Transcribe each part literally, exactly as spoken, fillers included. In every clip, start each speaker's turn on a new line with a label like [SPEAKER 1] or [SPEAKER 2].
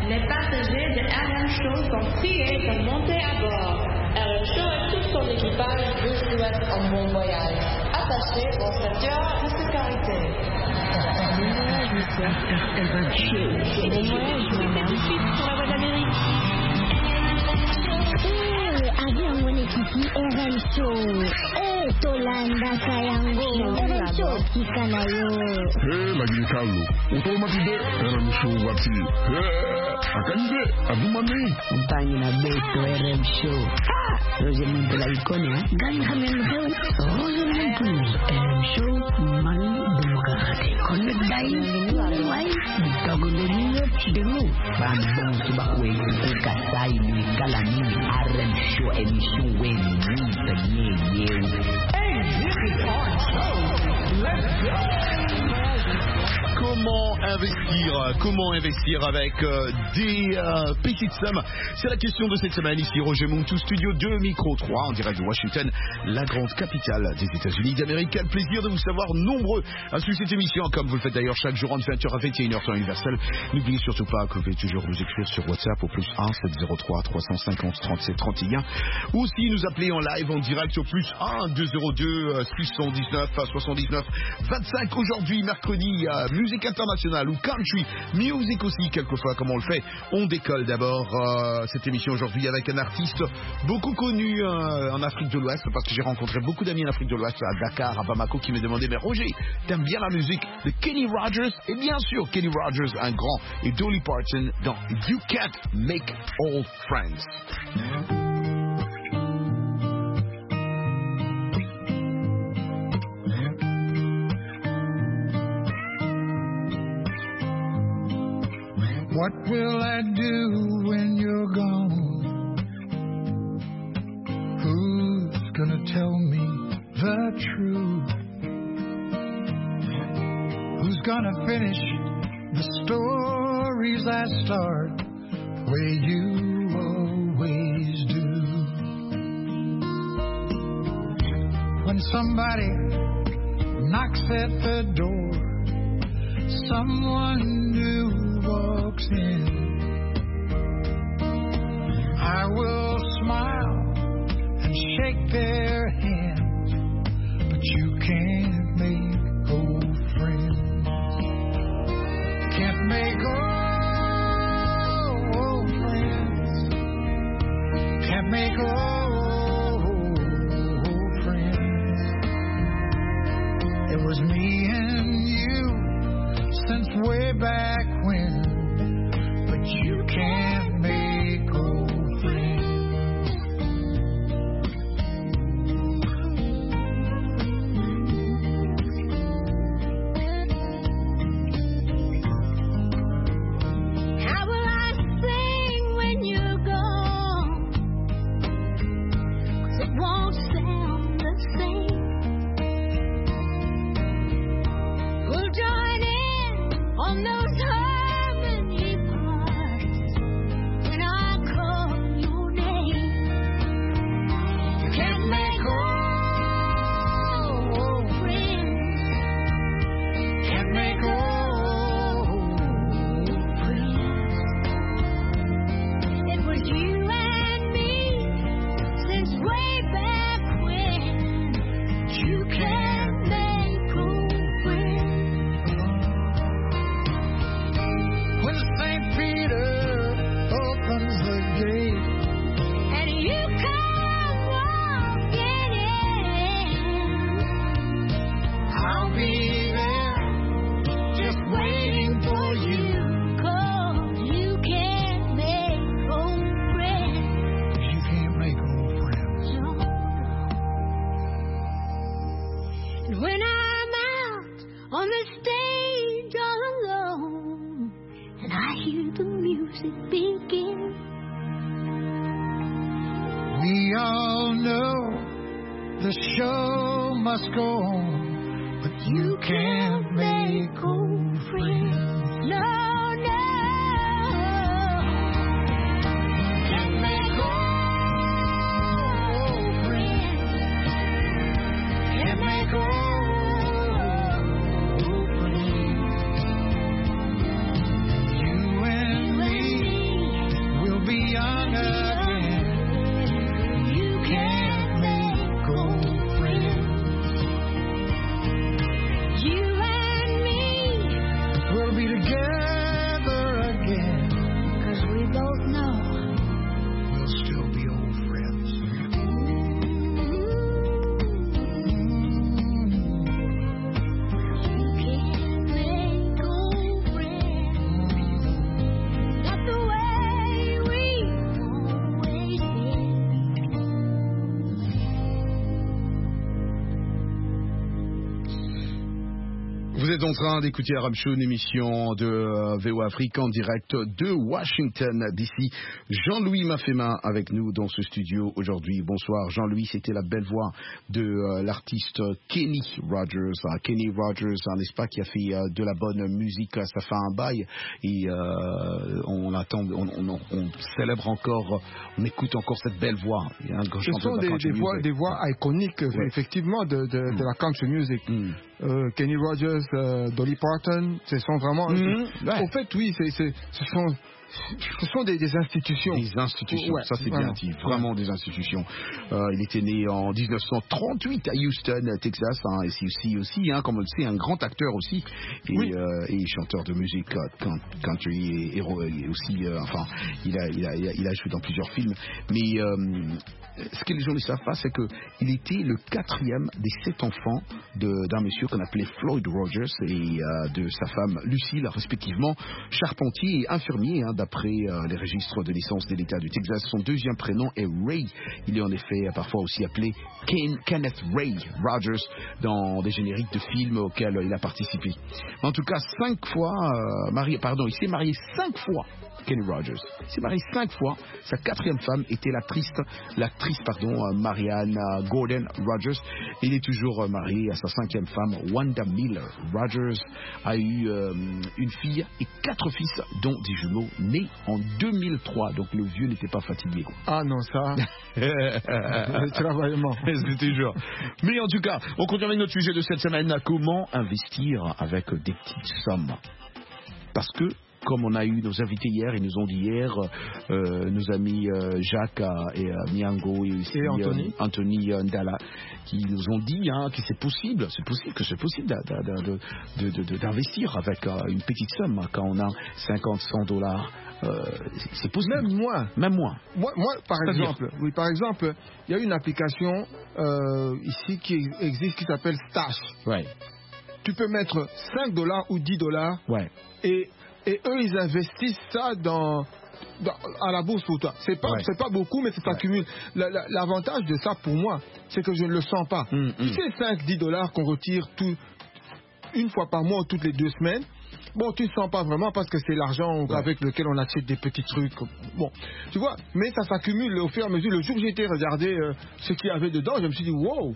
[SPEAKER 1] Les passagers de R M Show sont priés de monter à bord. R M Show et tout son équipage vous souhaitent un bon voyage. Attachez vos ceintures de sécurité.
[SPEAKER 2] Bon voyage, monsieur. R M Show. Bon voyage, madame. Suite pour la voie d'Amérique.
[SPEAKER 3] Eh, avion mwenyekiti R M Show. Eh, Tolanda Kayango. R M Show kikanayo.
[SPEAKER 4] Eh, lagi kalu. Utomatide R M Show wati. Eh, akande abumani.
[SPEAKER 5] Mpanyi na beto R M Show. Ha! Roger Muntu la ikone, ha? Gani hamen heu? Roger Muntu. R M Show mani demokrati. Kone dai wai. Dogo de niyo chidemu. Bambon subakwe kasai ni kalani R M Show emission wen ni tanye yeu.
[SPEAKER 6] Hey, this is our show. Let's go.
[SPEAKER 7] Comment investir Comment investir avec euh, des euh, petites sommes? C'est la question de cette semaine ici Roger Muntu, studio deux, micro trois, en direct de Washington, la grande capitale des États-Unis d'Amérique. Quel plaisir de vous savoir nombreux à suivre cette émission, comme vous le faites d'ailleurs chaque jour en vingt heures à vingt et une heures temps universel. N'oubliez surtout pas que vous pouvez toujours nous écrire sur WhatsApp au plus un sept zéro trois trois cent cinquante trente-sept trente et un, ou aussi nous appeler en live en direct au plus un deux zéro deux six cent dix-neuf soixante-dix-neuf vingt-cinq. Aujourd'hui, mercredi, euh, musique internationale ou country music aussi, quelquefois, comme on le fait. On décolle d'abord euh, cette émission aujourd'hui avec un artiste beaucoup connu euh, en Afrique de l'Ouest, parce que j'ai rencontré beaucoup d'amis en Afrique de l'Ouest, à Dakar, à Bamako, qui me demandaient: mais Roger, t'aimes bien la musique de Kenny Rogers? Et bien sûr, Kenny Rogers, un grand, et Dolly Parton dans You Can't Make Old Friends.
[SPEAKER 8] What will I do when you're gone? Who's gonna tell me the truth? Who's gonna finish the stories I start the way you always do? When somebody knocks at the door, someone new walks in, I will smile and shake their hand, but you can't make old friends. Can't make old friends. Can't make old friends. It was me and you since way back when, but you can't make old friends.
[SPEAKER 3] How will I sing when you're gone? 'Cause it won't sound the same. Who'll join in on those harmony parts when I call your name? You can't make old friends. Can't make old friends. It was you and me since way back when. You can't make old friends.
[SPEAKER 8] When Saint Peter opens the gate,
[SPEAKER 3] And you come walking in,
[SPEAKER 8] I'll be there just waiting for you.
[SPEAKER 3] 'cause you can't make old friends.
[SPEAKER 8] You can't make old friends.
[SPEAKER 3] No, no. And when I'm out on the stage all alone, and I hear the music begin,
[SPEAKER 8] We all know the show must go on, but you can't make old friends.
[SPEAKER 3] no, no. Can't make old friends.
[SPEAKER 8] Can't make old friends. You and me
[SPEAKER 7] êtes en train d'écouter Arab Show, une émission de euh, V O Afrique en direct de Washington D C. Jean-Louis Mafema avec nous dans ce studio aujourd'hui. Bonsoir Jean-Louis, c'était la belle voix de euh, l'artiste Kenny Rogers. Hein, Kenny Rogers, hein, n'est-ce pas, qui a fait euh, de la bonne musique, ça fait un bail. Et euh, on attend, on, on, on célèbre encore, on écoute encore cette belle voix. Il y a un grand
[SPEAKER 9] Ce sont
[SPEAKER 7] de
[SPEAKER 9] des, des, voix, des voix iconiques, ouais. effectivement, de, de, mm. de la country music. Mm. Euh, Kenny Rogers, euh, Dolly Parton, ce sont vraiment... Mmh, ouais. Au fait, oui, c'est, c'est, ce sont... Ce sont des, des institutions.
[SPEAKER 7] Des institutions, ouais, ça c'est bien dit, vraiment des institutions. Euh, il était né en dix-neuf cent trente-huit à Houston, Texas, hein, et c'est aussi, aussi hein, comme on le sait, un grand acteur aussi, et, oui. euh, et chanteur de musique country, et, et, et aussi, euh, enfin, il a, il, a, il a joué dans plusieurs films. Mais euh, ce que les gens ne savent pas, c'est qu'il était le quatrième des sept enfants de, d'un monsieur qu'on appelait Floyd Rogers et euh, de sa femme Lucille, respectivement, charpentier et infirmier, hein, d'après euh, les registres de naissance de l'État du Texas. Son deuxième prénom est Ray. Il est en effet parfois aussi appelé Ken, Kenneth Ray Rogers dans des génériques de films auxquels il a participé. En tout cas, cinq fois euh, marié, pardon, il s'est marié cinq fois. Kenny Rogers. Il s'est marié cinq fois. Sa quatrième femme était l'actrice, l'actrice pardon, Marianne Gordon Rogers. Il est toujours marié à sa cinquième femme, Wanda Miller. Rogers a eu euh, une fille et quatre fils, dont des jumeaux, nés en deux mille trois. Donc le vieux n'était pas fatigué.
[SPEAKER 9] Ah non, ça... le travaillement.
[SPEAKER 7] C'est toujours. Mais en tout cas, on continue avec notre sujet de cette semaine. Comment investir avec des petites sommes? Parce que comme on a eu nos invités hier, ils nous ont dit hier, euh, nos amis euh, Jacques euh, et euh, Miango et aussi
[SPEAKER 9] et Anthony,
[SPEAKER 7] euh, Anthony euh, Ndala, qui nous ont dit hein, que c'est possible, c'est possible que c'est possible de, de, de, de, de, d'investir avec euh, une petite somme quand on a cinquante, cent dollars. Euh, c'est possible.
[SPEAKER 9] Même moins.
[SPEAKER 7] Même moins.
[SPEAKER 9] Moi, moi par C'est-à-dire exemple, oui, par exemple, il y a une application euh, ici qui existe qui s'appelle Stash.
[SPEAKER 7] Ouais.
[SPEAKER 9] Tu peux mettre cinq dollars ou dix dollars.
[SPEAKER 7] Ouais.
[SPEAKER 9] Et Et eux, ils investissent ça dans, dans, à la bourse pour toi. C'est pas, ouais. c'est pas beaucoup, mais c'est ouais. accumule. La, la, l'avantage de ça, pour moi, c'est que je ne le sens pas. Mm, mm. Si c'est cinq, dix dollars qu'on retire tout, une fois par mois ou toutes les deux semaines, bon, tu ne sens pas vraiment parce que c'est l'argent ouais. avec lequel on achète des petits trucs. Bon, tu vois, mais ça s'accumule au fur et à mesure. Le jour où j'ai été regarder euh, ce qu'il y avait dedans, je me suis dit, wow!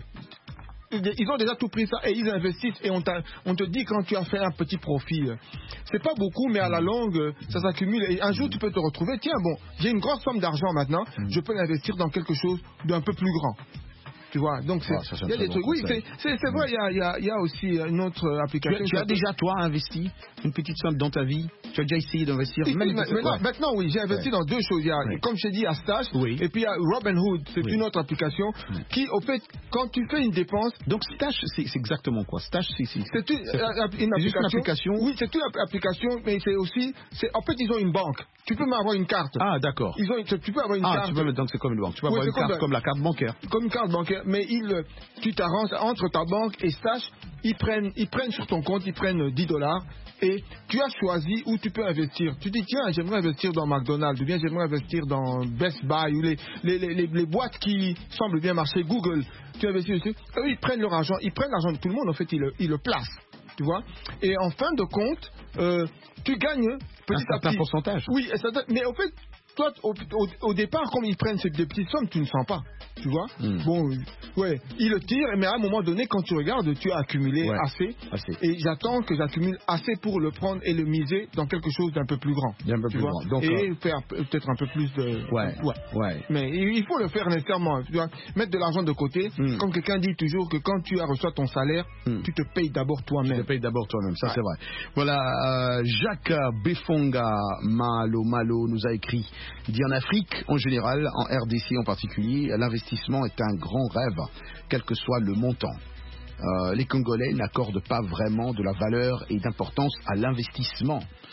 [SPEAKER 9] Ils ont déjà tout pris ça et ils investissent et on, on te dit quand tu as fait un petit profit, c'est pas beaucoup mais à la longue ça s'accumule et un jour tu peux te retrouver, tiens bon, j'ai une grosse somme d'argent maintenant, je peux l'investir dans quelque chose d'un peu plus grand. Tu vois, donc c'est, ah, il y a des trucs. Oui, c'est, c'est, c'est vrai, il y a, il y a, il y a aussi une autre application.
[SPEAKER 7] Tu, tu as déjà, toi, investi une petite somme dans ta vie? Tu as déjà essayé d'investir?
[SPEAKER 9] Et même maintenant, ouais. maintenant, oui, j'ai investi ouais. dans deux choses. Il y a, ouais. comme je t'ai dit, il y a Stash, oui. et puis il y a Robinhood, c'est oui. une autre application oui. qui, au fait, quand tu fais une dépense...
[SPEAKER 7] Donc Stash, c'est, c'est exactement quoi? Stash, c'est, c'est,
[SPEAKER 9] c'est une, c'est, une, application,
[SPEAKER 7] juste une application.
[SPEAKER 9] Oui, c'est une application, mais c'est aussi... C'est, en fait, ils ont une banque. Tu peux même avoir une carte.
[SPEAKER 7] Ah, d'accord.
[SPEAKER 9] Ils ont, tu peux avoir une
[SPEAKER 7] ah,
[SPEAKER 9] carte.
[SPEAKER 7] Tu peux, donc c'est comme une banque. Tu peux oui, avoir une carte comme, comme la carte bancaire.
[SPEAKER 9] Comme une carte bancaire, mais ils... Tu t'arranges entre ta banque et Stash, ils prennent, ils prennent sur ton compte, ils prennent dix dollars et tu as choisi où tu peux investir. Tu dis, tiens, j'aimerais investir dans McDonald's ou bien j'aimerais investir dans Best Buy ou les, les, les, les, les boîtes qui semblent bien marcher, Google. Tu investis dessus. Eux, ils prennent leur argent, ils prennent l'argent de tout le monde, en fait, ils le, ils le placent. Tu vois. Et en fin de compte, euh, tu gagnes petit
[SPEAKER 7] un certain pourcentage.
[SPEAKER 9] Oui, mais au fait, toi, au, au, au départ, comme ils prennent ces des petites sommes, tu ne sens pas. Tu vois mm. Bon, ouais, ils le tirent, mais à un moment donné, quand tu regardes, tu as accumulé ouais. assez, assez. Et j'attends que j'accumule assez pour le prendre et le miser dans quelque chose d'un peu plus grand.
[SPEAKER 7] D'un peu
[SPEAKER 9] tu
[SPEAKER 7] plus
[SPEAKER 9] vois
[SPEAKER 7] grand. Donc,
[SPEAKER 9] et
[SPEAKER 7] euh...
[SPEAKER 9] faire peut-être un peu plus de.
[SPEAKER 7] Ouais.
[SPEAKER 9] ouais.
[SPEAKER 7] ouais.
[SPEAKER 9] Mais il faut le faire nécessairement. Tu vois, mettre de l'argent de côté. Mm. Comme quelqu'un dit toujours que quand tu as reçu ton salaire, mm. tu te payes d'abord toi-même.
[SPEAKER 7] Tu te payes d'abord toi-même, ça ouais. c'est vrai. Voilà, euh, Jacques Befonga Malo Malo nous a écrit. Il dit en Afrique en général, en R D C en particulier, l'investissement est un grand rêve, quel que soit le montant. Euh, les Congolais n'accordent pas vraiment de la valeur et d'importance à l'investissement.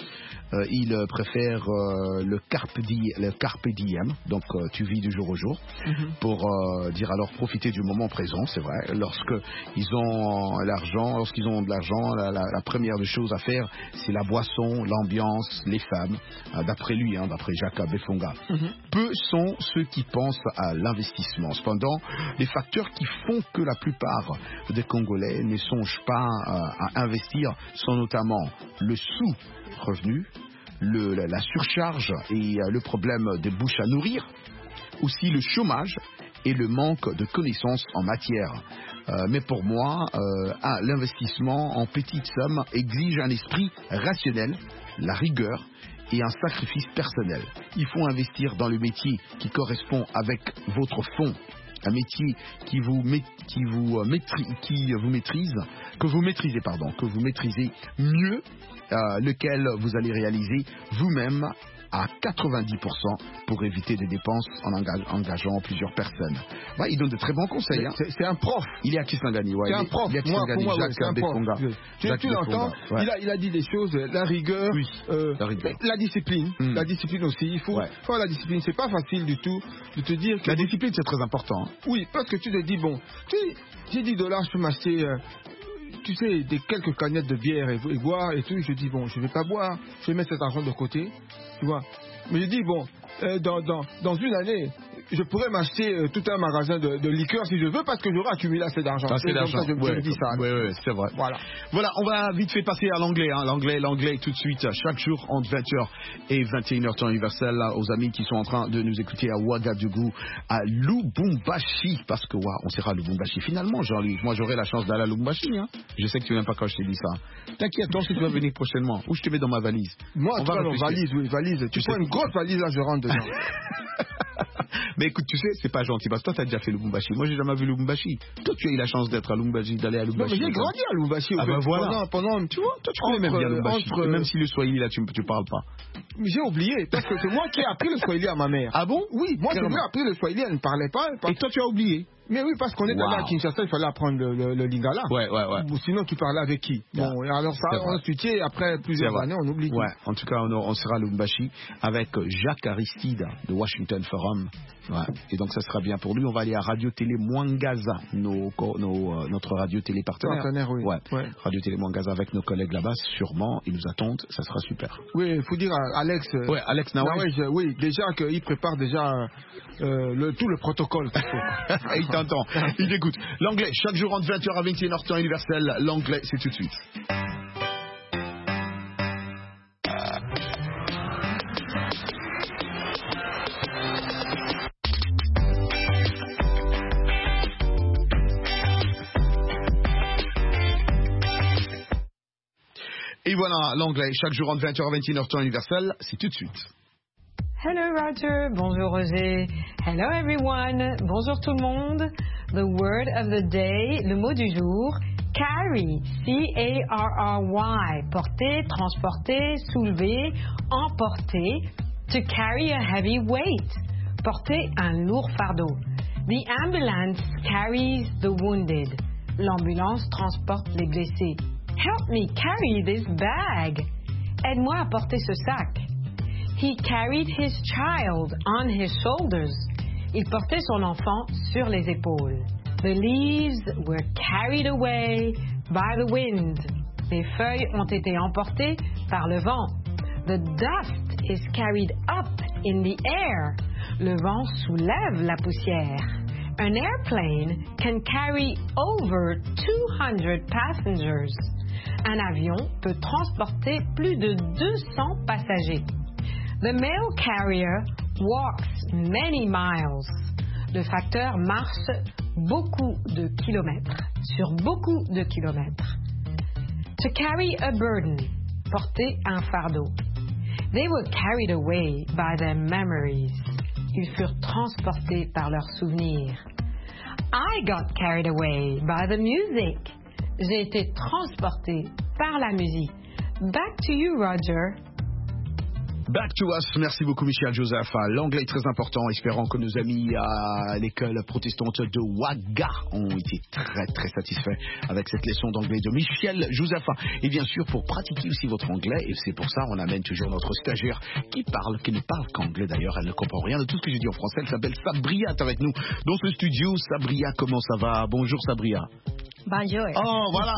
[SPEAKER 7] Euh, ils euh, préfèrent euh, le, carpe di- le carpe diem, donc euh, tu vis du jour au jour, mm-hmm. pour euh, dire alors profiter du moment présent, c'est vrai. Lorsque ils ont l'argent, lorsqu'ils ont de l'argent, la, la, la première des choses à faire, c'est la boisson, l'ambiance, les femmes. Euh, d'après lui, hein, d'après Jacques Befonga. Mm-hmm. Peu sont ceux qui pensent à l'investissement. Cependant, les facteurs qui font que la plupart des Congolais ne songent pas euh, à investir sont notamment le sous-revenu, le, la, la surcharge et euh, le problème des bouches à nourrir, aussi le chômage et le manque de connaissances en matière. Euh, mais pour moi, euh, un, l'investissement en petites sommes exige un esprit rationnel, la rigueur et un sacrifice personnel. Il faut investir dans le métier qui correspond avec votre fonds, un métier qui vous, met, qui vous, euh, maîtrise, qui vous maîtrise, que vous maîtrisez, pardon, que vous maîtrisez mieux, euh, lequel vous allez réaliser vous-même à quatre-vingt-dix pour cent pour éviter des dépenses en engage, engageant plusieurs personnes. Ouais, il donne de très bons conseils. Hein.
[SPEAKER 9] C'est, c'est un prof.
[SPEAKER 7] Il est à Kisangani. Ouais,
[SPEAKER 9] c'est un prof.
[SPEAKER 7] Il est à Kisangani.
[SPEAKER 9] Moi,
[SPEAKER 7] Jacques
[SPEAKER 9] ouais,
[SPEAKER 7] Befonga.
[SPEAKER 9] Tu, tu l'entends, ouais. il, a, il a dit des choses, la rigueur,
[SPEAKER 7] oui,
[SPEAKER 9] euh,
[SPEAKER 7] la, rigueur.
[SPEAKER 9] la discipline. Mm. La discipline aussi. Il faut, ouais. faut la discipline. C'est pas facile du tout de te dire que...
[SPEAKER 7] La discipline, c'est très important. Hein.
[SPEAKER 9] Oui, parce que tu te dis, bon, tu sais, j'ai dix dollars, je peux m'acheter... Euh, tu sais, des quelques canettes de bière et, et boire et tout. Je dis, bon, je vais pas boire, je vais mettre cet argent de côté, tu vois. Mais je dis, bon, euh, dans, dans, dans une année, je pourrais m'acheter euh, tout un magasin de, de liqueurs si je veux, parce que j'aurai accumulé assez d'argent.
[SPEAKER 7] Assez d'argent.
[SPEAKER 9] Ça, je,
[SPEAKER 7] ouais,
[SPEAKER 9] je me dis ça.
[SPEAKER 7] Oui, oui, c'est vrai.
[SPEAKER 9] Voilà.
[SPEAKER 7] Voilà, on va vite fait passer à l'anglais. Hein. L'anglais, l'anglais, tout de suite, chaque jour entre vingt heures et vingt et une heures temps universel, là, aux amis qui sont en train de nous écouter à Ouagadougou, à Lubumbashi, parce que, ouais, on sera à Lubumbashi. Finalement, Jean-Luc, moi, j'aurai la chance d'aller à Lubumbashi. Hein. Je sais que tu n'aimes pas quand je te dis ça. T'inquiète, toi, si tu vas venir prochainement, où je te mets dans ma valise.
[SPEAKER 9] Moi, on va dans valise, oui, valise. Tu, tu prends une grosse valise, là, je rentre dedans.
[SPEAKER 7] Mais écoute, tu sais, c'est pas gentil parce que toi, t'as déjà fait Lubumbashi. Moi, j'ai jamais vu Lubumbashi. Toi, tu as eu la chance d'être à Lubumbashi, d'aller à Lubumbashi.
[SPEAKER 9] Non, mais j'ai grandi à Lubumbashi.
[SPEAKER 7] Ah, ben voilà.
[SPEAKER 9] Pendant, pendant, tu vois,
[SPEAKER 7] toi, tu connais même bien Lubumbashi. Entre... Même si le Swahili, là, tu, tu parles pas.
[SPEAKER 9] Mais j'ai oublié, parce que c'est moi qui ai appris le Swahili à ma mère.
[SPEAKER 7] Ah bon?
[SPEAKER 9] Oui, moi, j'ai appris le Swahili, elle ne parlait pas.
[SPEAKER 7] Et toi, tu as oublié?
[SPEAKER 9] Mais oui, parce qu'on est wow. allé à Kinshasa, il fallait apprendre le, le, le lingala.
[SPEAKER 7] Ouais, ouais, ouais.
[SPEAKER 9] Ou sinon, tu parlais avec qui?
[SPEAKER 7] Yeah.
[SPEAKER 9] Bon, alors ça, on ensuite, après plusieurs années, on oublie.
[SPEAKER 7] Ouais, en tout cas, on, on sera à Lubumbashi avec Jacques Aristide de Washington Forum. Ouais. Et donc, ça sera bien pour lui. On va aller à Radio-Télé Mwangaza, nos, nos, euh, notre radio-télé partenaire.
[SPEAKER 9] Partenaire, oui.
[SPEAKER 7] Ouais.
[SPEAKER 9] ouais.
[SPEAKER 7] Radio-Télé Mwangaza avec nos collègues là-bas, sûrement. Ils nous attendent, ça sera super.
[SPEAKER 9] Oui, il faut dire à Alex. Euh,
[SPEAKER 7] ouais, Alex Nawej.
[SPEAKER 9] Nawej, oui, déjà qu'il prépare déjà euh, le, tout le protocole.
[SPEAKER 7] Il t'entend. Il écoute. L'anglais, chaque jour entre vingt heures à vingt et une heures temps universel. L'anglais, c'est tout de suite. Et voilà, l'anglais, chaque jour entre vingt heures à vingt et une heures temps universel, c'est tout de suite.
[SPEAKER 10] Hello Roger, bonjour Roger. Hello everyone, bonjour tout le monde. The word of the day, le mot du jour, carry, C A R R Y, porter, transporter, soulever, emporter. To carry a heavy weight, porter un lourd fardeau. The ambulance carries the wounded. L'ambulance transporte les blessés. Help me carry this bag. Aide-moi à porter ce sac. He carried his child on his shoulders. Il portait son enfant sur les épaules. The leaves were carried away by the wind. Les feuilles ont été emportées par le vent. The dust is carried up in the air. Le vent soulève la poussière. An airplane can carry over two hundred passengers. Un avion peut transporter plus de deux cents passagers. The mail carrier walks many miles. Le facteur marche beaucoup de kilomètres, sur beaucoup de kilomètres. To carry a burden, porter un fardeau. They were carried away by their memories. Ils furent transportés par leurs souvenirs. I got carried away by the music. J'ai été transporté par la musique. Back to you, Roger.
[SPEAKER 7] Back to us. Merci beaucoup, Michel Joseph. L'anglais est très important, espérant que nos amis à l'école protestante de Ouaga ont été très très satisfaits avec cette leçon d'anglais de Michel Joseph. Et bien sûr, pour pratiquer aussi votre anglais, et c'est pour ça on amène toujours notre stagiaire qui parle, qui ne parle qu'anglais d'ailleurs, elle ne comprend rien de tout ce que j'ai dit en français. Elle s'appelle Sabria avec nous dans ce studio. Sabria, comment ça va? Bonjour Sabria.
[SPEAKER 11] Bonjour.
[SPEAKER 7] Oh, voilà.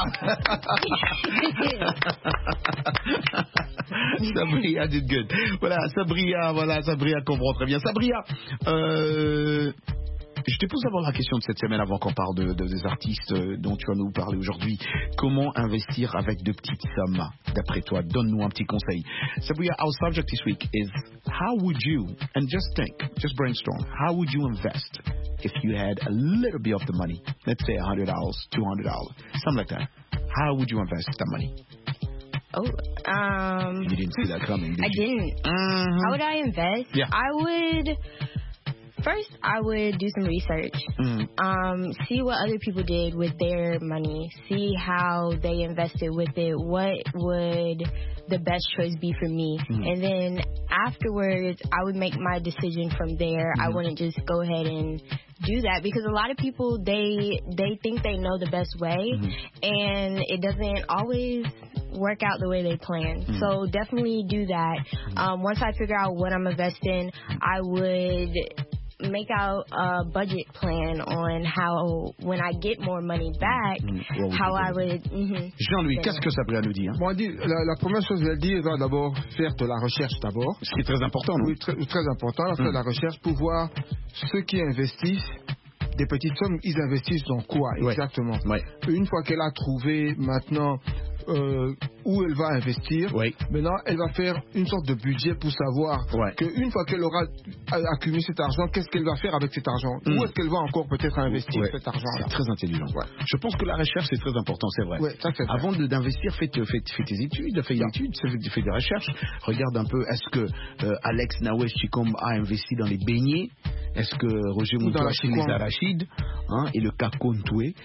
[SPEAKER 7] Sabria did good. Voilà, Sabria, voilà, Sabria comprend très bien. Sabria, euh, je te pose d'abord la question de cette semaine avant qu'on parle de, de, des artistes dont tu vas nous parler aujourd'hui. Comment investir avec de petites sommes? D'après toi, donne-nous un petit conseil. Sabria, our subject this week is how would you, and just think, just brainstorm, how would you invest if you had a little bit of the money? Let's say one hundred dollars, two hundred dollars, something like that. How would you invest that money?
[SPEAKER 11] Oh, um...
[SPEAKER 7] You didn't see that coming, did
[SPEAKER 11] I
[SPEAKER 7] you?
[SPEAKER 11] didn't.
[SPEAKER 7] Mm-hmm.
[SPEAKER 11] How would I invest?
[SPEAKER 7] Yeah.
[SPEAKER 11] I would... First, I would do some research.
[SPEAKER 7] Mm.
[SPEAKER 11] Um, see what other people did with their money. See how they invested with it. What would the best choice be for me?
[SPEAKER 7] Mm.
[SPEAKER 11] And then afterwards, I would make my decision from there.
[SPEAKER 7] Mm.
[SPEAKER 11] I wouldn't just go ahead and do that because a lot of people, they they think they know the best way,
[SPEAKER 7] mm-hmm.
[SPEAKER 11] and it doesn't always work out the way they plan.
[SPEAKER 7] Mm-hmm.
[SPEAKER 11] So definitely do that.
[SPEAKER 7] Mm-hmm.
[SPEAKER 11] Um, once I figure out what I'm investing, I would make out a budget plan on how, when I get more money back,
[SPEAKER 7] mm-hmm.
[SPEAKER 11] how I would... Mm-hmm.
[SPEAKER 7] Jean-Louis, qu'est-ce que Sabria nous dit, hein?
[SPEAKER 9] Bon, dit, la, la première chose qu'elle dit, elle va d'abord faire de la recherche d'abord.
[SPEAKER 7] Ce qui est très important, non?
[SPEAKER 9] Oui, très, très important, elle va faire de la recherche pour voir ceux qui investissent des petites sommes, ils investissent dans quoi exactement.
[SPEAKER 7] Ouais. Ouais.
[SPEAKER 9] Une fois qu'elle a trouvé maintenant euh, où elle va investir,
[SPEAKER 7] ouais.
[SPEAKER 9] maintenant elle va faire une sorte de budget pour savoir
[SPEAKER 7] ouais.
[SPEAKER 9] qu'une fois qu'elle aura accumulé cet argent, qu'est-ce qu'elle va faire avec cet argent, mm. où est-ce qu'elle va encore peut-être investir
[SPEAKER 7] ouais.
[SPEAKER 9] cet argent.
[SPEAKER 7] C'est très intelligent. Ouais. Je pense que la recherche c'est très important, c'est vrai.
[SPEAKER 9] Ouais, ça, c'est vrai.
[SPEAKER 7] Avant de, d'investir, fais, fais, fais tes études, fais des études, fais, fais des recherches. Regarde un peu, est-ce que euh, Alex Nawes Chikom a investi dans les beignets? Est-ce que Roger Moutou a acheté les arachides, hein, et le cacontoué?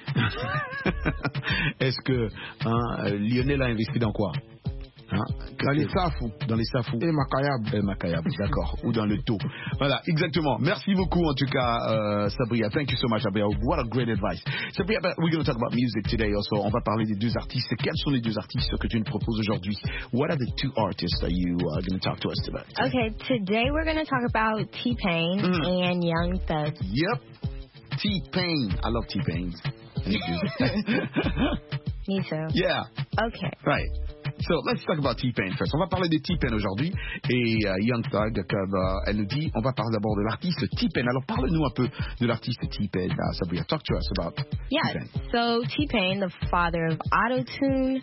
[SPEAKER 7] Est-ce que hein, Lionel a investi dans quoi? Hein,
[SPEAKER 9] dans les safou.
[SPEAKER 7] Dans les safou.
[SPEAKER 9] Et Makayab.
[SPEAKER 7] Et Makayab, d'accord. Ou dans le taux. Voilà, exactement. Merci beaucoup en tout cas, uh, Sabria. Thank you so much, Sabria. What a great advice. Sabria, we're going to talk about music today also. On va parler des deux artistes. Quels sont les deux artistes que tu nous proposes aujourd'hui? What are the two artists that you are going to talk to us about?
[SPEAKER 11] Okay, today we're going to talk about T-Pain mm. and Young Thug.
[SPEAKER 7] Yep. T-Pain. I love T-Pain.
[SPEAKER 11] Me too.
[SPEAKER 7] Yeah.
[SPEAKER 11] Okay.
[SPEAKER 7] Right. So, let's talk about T-Pain first. On va parler de T-Pain aujourd'hui et uh, Young Thug, comme uh, elle nous dit, on va parler d'abord de l'artiste T-Pain. Alors, parle-nous un peu de l'artiste T-Pain, uh, Sabria. Talk to us about
[SPEAKER 11] yeah,
[SPEAKER 7] T-Pain.
[SPEAKER 11] So T-Pain, the father of Auto-Tune,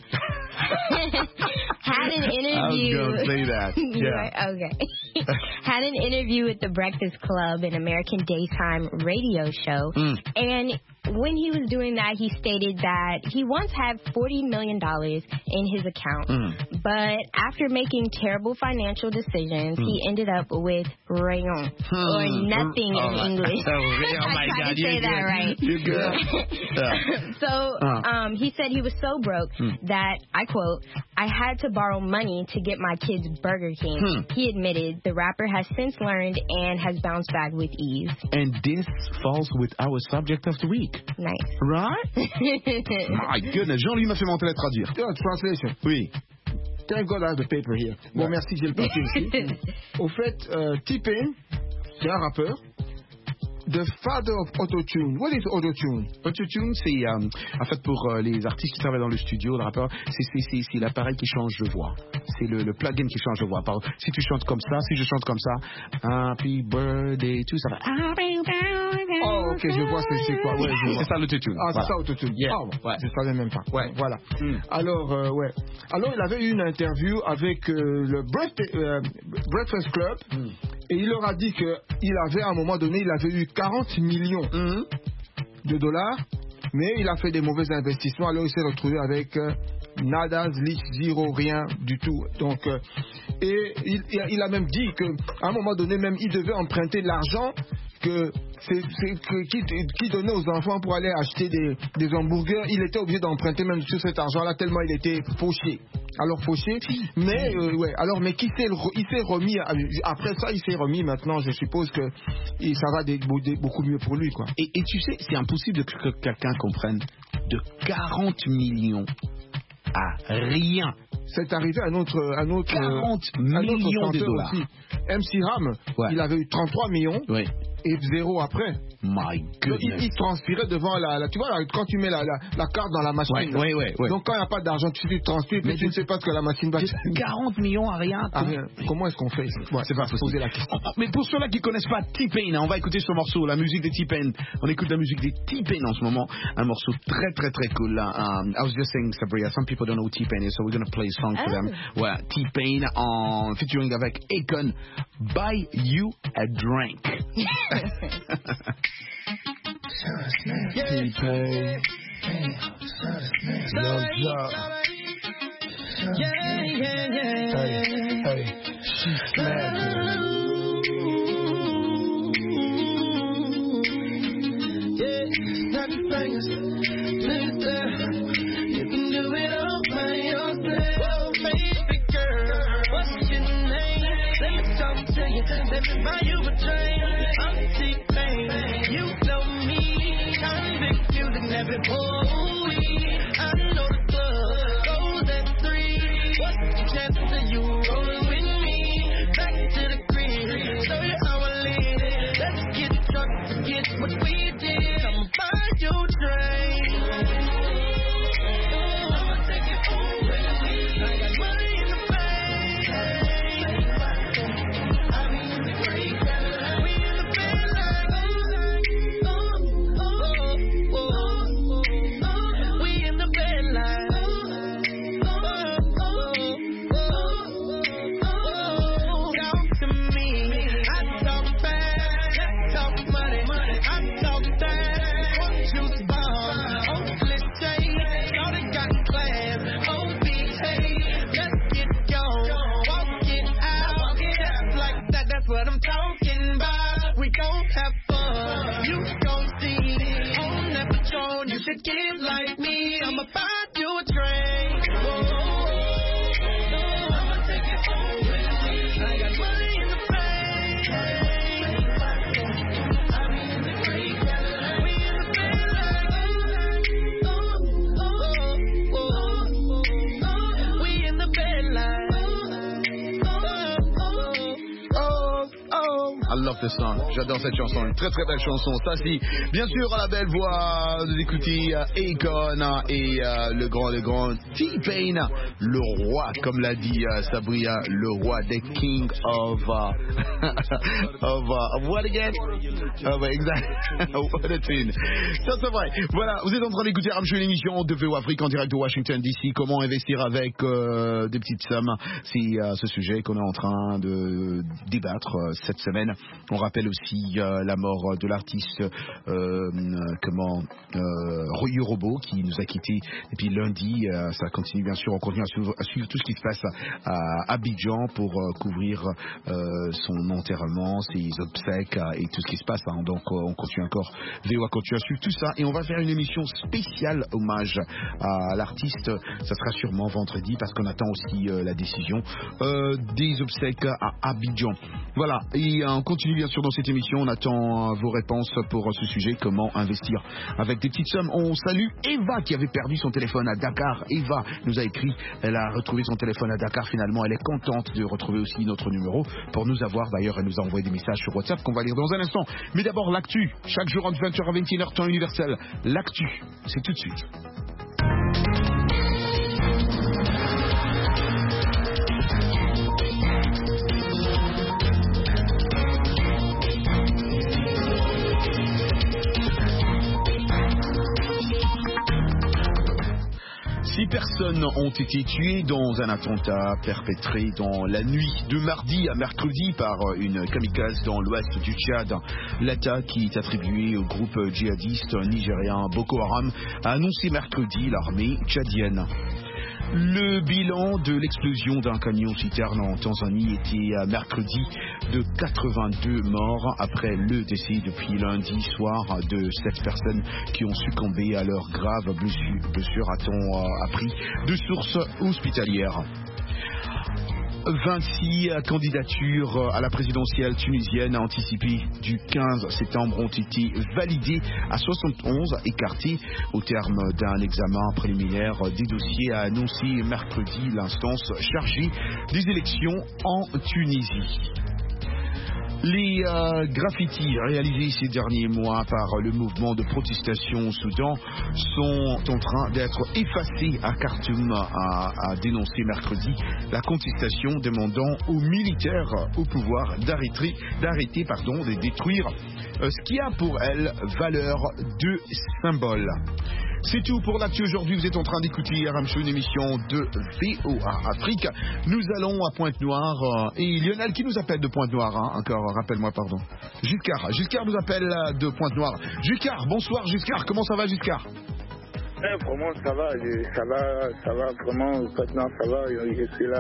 [SPEAKER 11] had an interview.
[SPEAKER 7] I was going to say that.
[SPEAKER 11] Yeah. Okay. Had an interview with The Breakfast Club, an American daytime radio show,
[SPEAKER 7] mm.
[SPEAKER 11] and when he was doing that, he stated that he once had forty million dollars in his account.
[SPEAKER 7] Mm.
[SPEAKER 11] But after making terrible financial decisions, mm. he ended up with rayon, hmm. or nothing oh, in English.
[SPEAKER 7] Oh, oh my
[SPEAKER 11] I tried
[SPEAKER 7] God,
[SPEAKER 11] to say
[SPEAKER 7] good.
[SPEAKER 11] that right.
[SPEAKER 7] You're good. Yeah.
[SPEAKER 11] So uh. um, he said he was so broke hmm. that, I quote, I had to borrow money to get my kids Burger King.
[SPEAKER 7] Hmm.
[SPEAKER 11] He admitted the rapper has since learned and has bounced back with ease.
[SPEAKER 7] And this falls with our subject of the week.
[SPEAKER 11] Nice.
[SPEAKER 7] Right? My goodness. Jean-Louis m'a fait monter la traduire.
[SPEAKER 9] Yeah, translation.
[SPEAKER 7] Oui.
[SPEAKER 9] Thank God I have the paper here. Bon, ouais. Merci, j'ai le papier ici. Au fait, euh, T-Pain, c'est un rappeur. The father of Auto-Tune. What is Auto-Tune?
[SPEAKER 7] Auto-Tune, c'est euh, en fait pour euh, les artistes qui travaillent dans le studio, le rappeur, c'est, c'est, c'est, c'est l'appareil qui change de voix. C'est le, le plugin qui change de voix. Par, si tu chantes comme ça, si je chante comme ça, Happy Birthday, tout ça va.
[SPEAKER 9] Oh, ok, je vois c'est, c'est quoi. Ouais, je vois.
[SPEAKER 7] C'est ça l'Auto-Tune.
[SPEAKER 9] Ah,
[SPEAKER 7] voilà.
[SPEAKER 9] c'est ça Auto-Tune.
[SPEAKER 7] Yeah.
[SPEAKER 9] Ah, bon,
[SPEAKER 7] ouais.
[SPEAKER 9] Je savais même pas.
[SPEAKER 7] Ouais.
[SPEAKER 9] Voilà.
[SPEAKER 7] Mm.
[SPEAKER 9] Alors, euh, ouais. Alors, il avait eu une interview avec euh, le Breakfast, euh, Breakfast Club mm. et il leur a dit qu'il avait, à un moment donné, il avait eu quarante millions
[SPEAKER 7] mm.
[SPEAKER 9] de dollars, mais il a fait des mauvais investissements. Alors, il s'est retrouvé avec euh, nada, lich, zéro, rien du tout. Donc, euh, et il, il a même dit qu'à un moment donné, même, il devait emprunter l'argent que c'est, c'est que qui, qui donnait aux enfants pour aller acheter des, des hamburgers, il était obligé d'emprunter même sur cet argent-là tellement il était fauché. Alors fauché, mais euh, ouais. Alors mais qui s'est il s'est remis après ça, il s'est remis maintenant. Je suppose que et ça va des, des, beaucoup mieux pour lui, quoi.
[SPEAKER 7] Et, et tu sais, c'est impossible que quelqu'un comprenne de quarante millions à rien.
[SPEAKER 9] C'est arrivé à notre à notre
[SPEAKER 7] quarante
[SPEAKER 9] à
[SPEAKER 7] millions
[SPEAKER 9] notre
[SPEAKER 7] de dollars.
[SPEAKER 9] Aussi. M C Ram, ouais. Il avait eu trente-trois millions.
[SPEAKER 7] Oui.
[SPEAKER 9] Et zéro après.
[SPEAKER 7] My goodness.
[SPEAKER 9] Il, il transpirait devant la, la tu vois, la, quand tu mets la, la, la carte dans la machine.
[SPEAKER 7] Oui, oui, oui.
[SPEAKER 9] Donc quand il n'y a pas d'argent, tu, tu transpires, mais tu ne sais pas ce que la machine va faire.
[SPEAKER 7] quarante millions à rien.
[SPEAKER 9] À rien. Comment est-ce qu'on fait?
[SPEAKER 7] Ouais, c'est pas poser la question. Mais pour ceux-là qui ne connaissent pas T-Pain, on va écouter ce morceau, la musique des T-Pain. On écoute la musique des T-Pain en ce moment. Un morceau très, très, très cool. Um, I was just saying, Sabria, some people don't know who T-Pain is, so we're going to play a song for them. Ouais, T-Pain en featuring avec Akon, Buy You a Drink.
[SPEAKER 9] T-Pain, Love Job.
[SPEAKER 6] Yeah, yeah, yeah.
[SPEAKER 9] Hey, hey, she's snapping.
[SPEAKER 6] Yeah, snap your fingers, lift that. You can do it all by yourself, baby girl. What's your name? Let me talk to you. Let me buy you a drink. I'm T-Pain. You know me. I'm big music, never boy. I know the club goes at three. What's the chances of you rolling with me? Back to the crib, show you how I live. Let's get drunk, forget what we did. Come buy you a drink. I'ma take it home with me. I got money in the bank. I be in the great Cadillac. We in the bed like oh, oh, oh, oh, oh. We in the bed like oh, oh, oh, oh. Talk to me. I talk fast. Talk money. I talk fast. One juice bomb. Oakley shade. Y'all got class. O B A. Let's get gone. Walk it out. Just like that. That's what I'm talking about. We gon' have fun. You gon' see. On that Patron, you should give like me. I'ma buy you a drink. Whoa. I'ma take it home with me. I got money in the bank. I be in the great Cadillac. We in the bed like oh, oh, oh, oh, oh. We in the bed like oh, oh, oh.
[SPEAKER 7] I love this song. J'adore cette chanson. Une très très belle chanson. Ça, si, bien sûr, à la belle voix de l'écouter Akon et euh, le grand, le grand T-Pain, le roi, comme l'a dit euh, Sabria, le roi des King of, uh, of, uh, of what again? Oh, bah, exact. What a tune. Ça, c'est vrai. Voilà, vous êtes en train d'écouter Ramshow, l'émission de V O Afrique en direct de Washington D C. Comment investir avec euh, des petites sommes? C'est euh, ce sujet qu'on est en train de débattre euh, cette semaine. On rappelle aussi euh, la mort de l'artiste euh, comment euh, Yorobo qui nous a quittés. Et puis lundi, euh, ça continue bien sûr. On continue à suivre, à suivre tout ce qui se passe à Abidjan pour euh, couvrir euh, son enterrement, ses obsèques euh, et tout ce qui se passe. Hein. Donc euh, on continue encore. V O A continue à suivre tout ça et on va faire une émission spéciale hommage à l'artiste. Ça sera sûrement vendredi parce qu'on attend aussi euh, la décision euh, des obsèques à Abidjan. Voilà. Et euh, on continue bien sûr dans cette émission. On attend euh, vos réponses pour euh, ce sujet. Comment investir avec des petites sommes. On salue Eva qui avait perdu son téléphone à Dakar. Eva nous a écrit. Elle a retrouvé son téléphone à Dakar. Finalement, elle est contente de retrouver aussi notre numéro pour nous avoir. D'ailleurs, elle nous a envoyé des messages sur WhatsApp qu'on va lire dans un instant. Mais d'abord, l'actu. Chaque jour entre vingt heures à vingt et une heures, temps universel. L'actu, c'est tout de suite. Six personnes ont été tuées dans un attentat perpétré dans la nuit de mardi à mercredi par une kamikaze dans l'ouest du Tchad. L'attaque, qui est attribuée au groupe djihadiste nigérien Boko Haram, a annoncé mercredi l'armée tchadienne. Le bilan de l'explosion d'un camion-citerne en Tanzanie était à mercredi de quatre-vingt-deux morts après le décès depuis lundi soir de sept personnes qui ont succombé à leurs graves blessures, a-t-on euh, appris de sources hospitalières. vingt-six candidatures à la présidentielle tunisienne anticipée du quinze septembre ont été validées à soixante-onze, écartées au terme d'un examen préliminaire des dossiers, a annoncé mercredi l'instance chargée des élections en Tunisie. Les euh, graffitis réalisés ces derniers mois par le mouvement de protestation au Soudan sont en train d'être effacés à Khartoum, a, a dénoncé mercredi la contestation demandant aux militaires au pouvoir d'arrêter, d'arrêter pardon, de détruire euh, ce qui a pour elle valeur de symbole. C'est tout pour l'actu aujourd'hui. Vous êtes en train d'écouter R M Show, une émission de V O A Afrique. Nous allons à Pointe-Noire euh, et Lionel qui nous appelle de Pointe-Noire, hein, encore, rappelle-moi, pardon. Giscard, Giscard nous appelle de Pointe-Noire. Giscard, bonsoir Giscard, comment ça va Giscard?
[SPEAKER 12] Eh, vraiment ça va, je, ça va, ça va vraiment, Pointe-Noire ça va, je, je suis là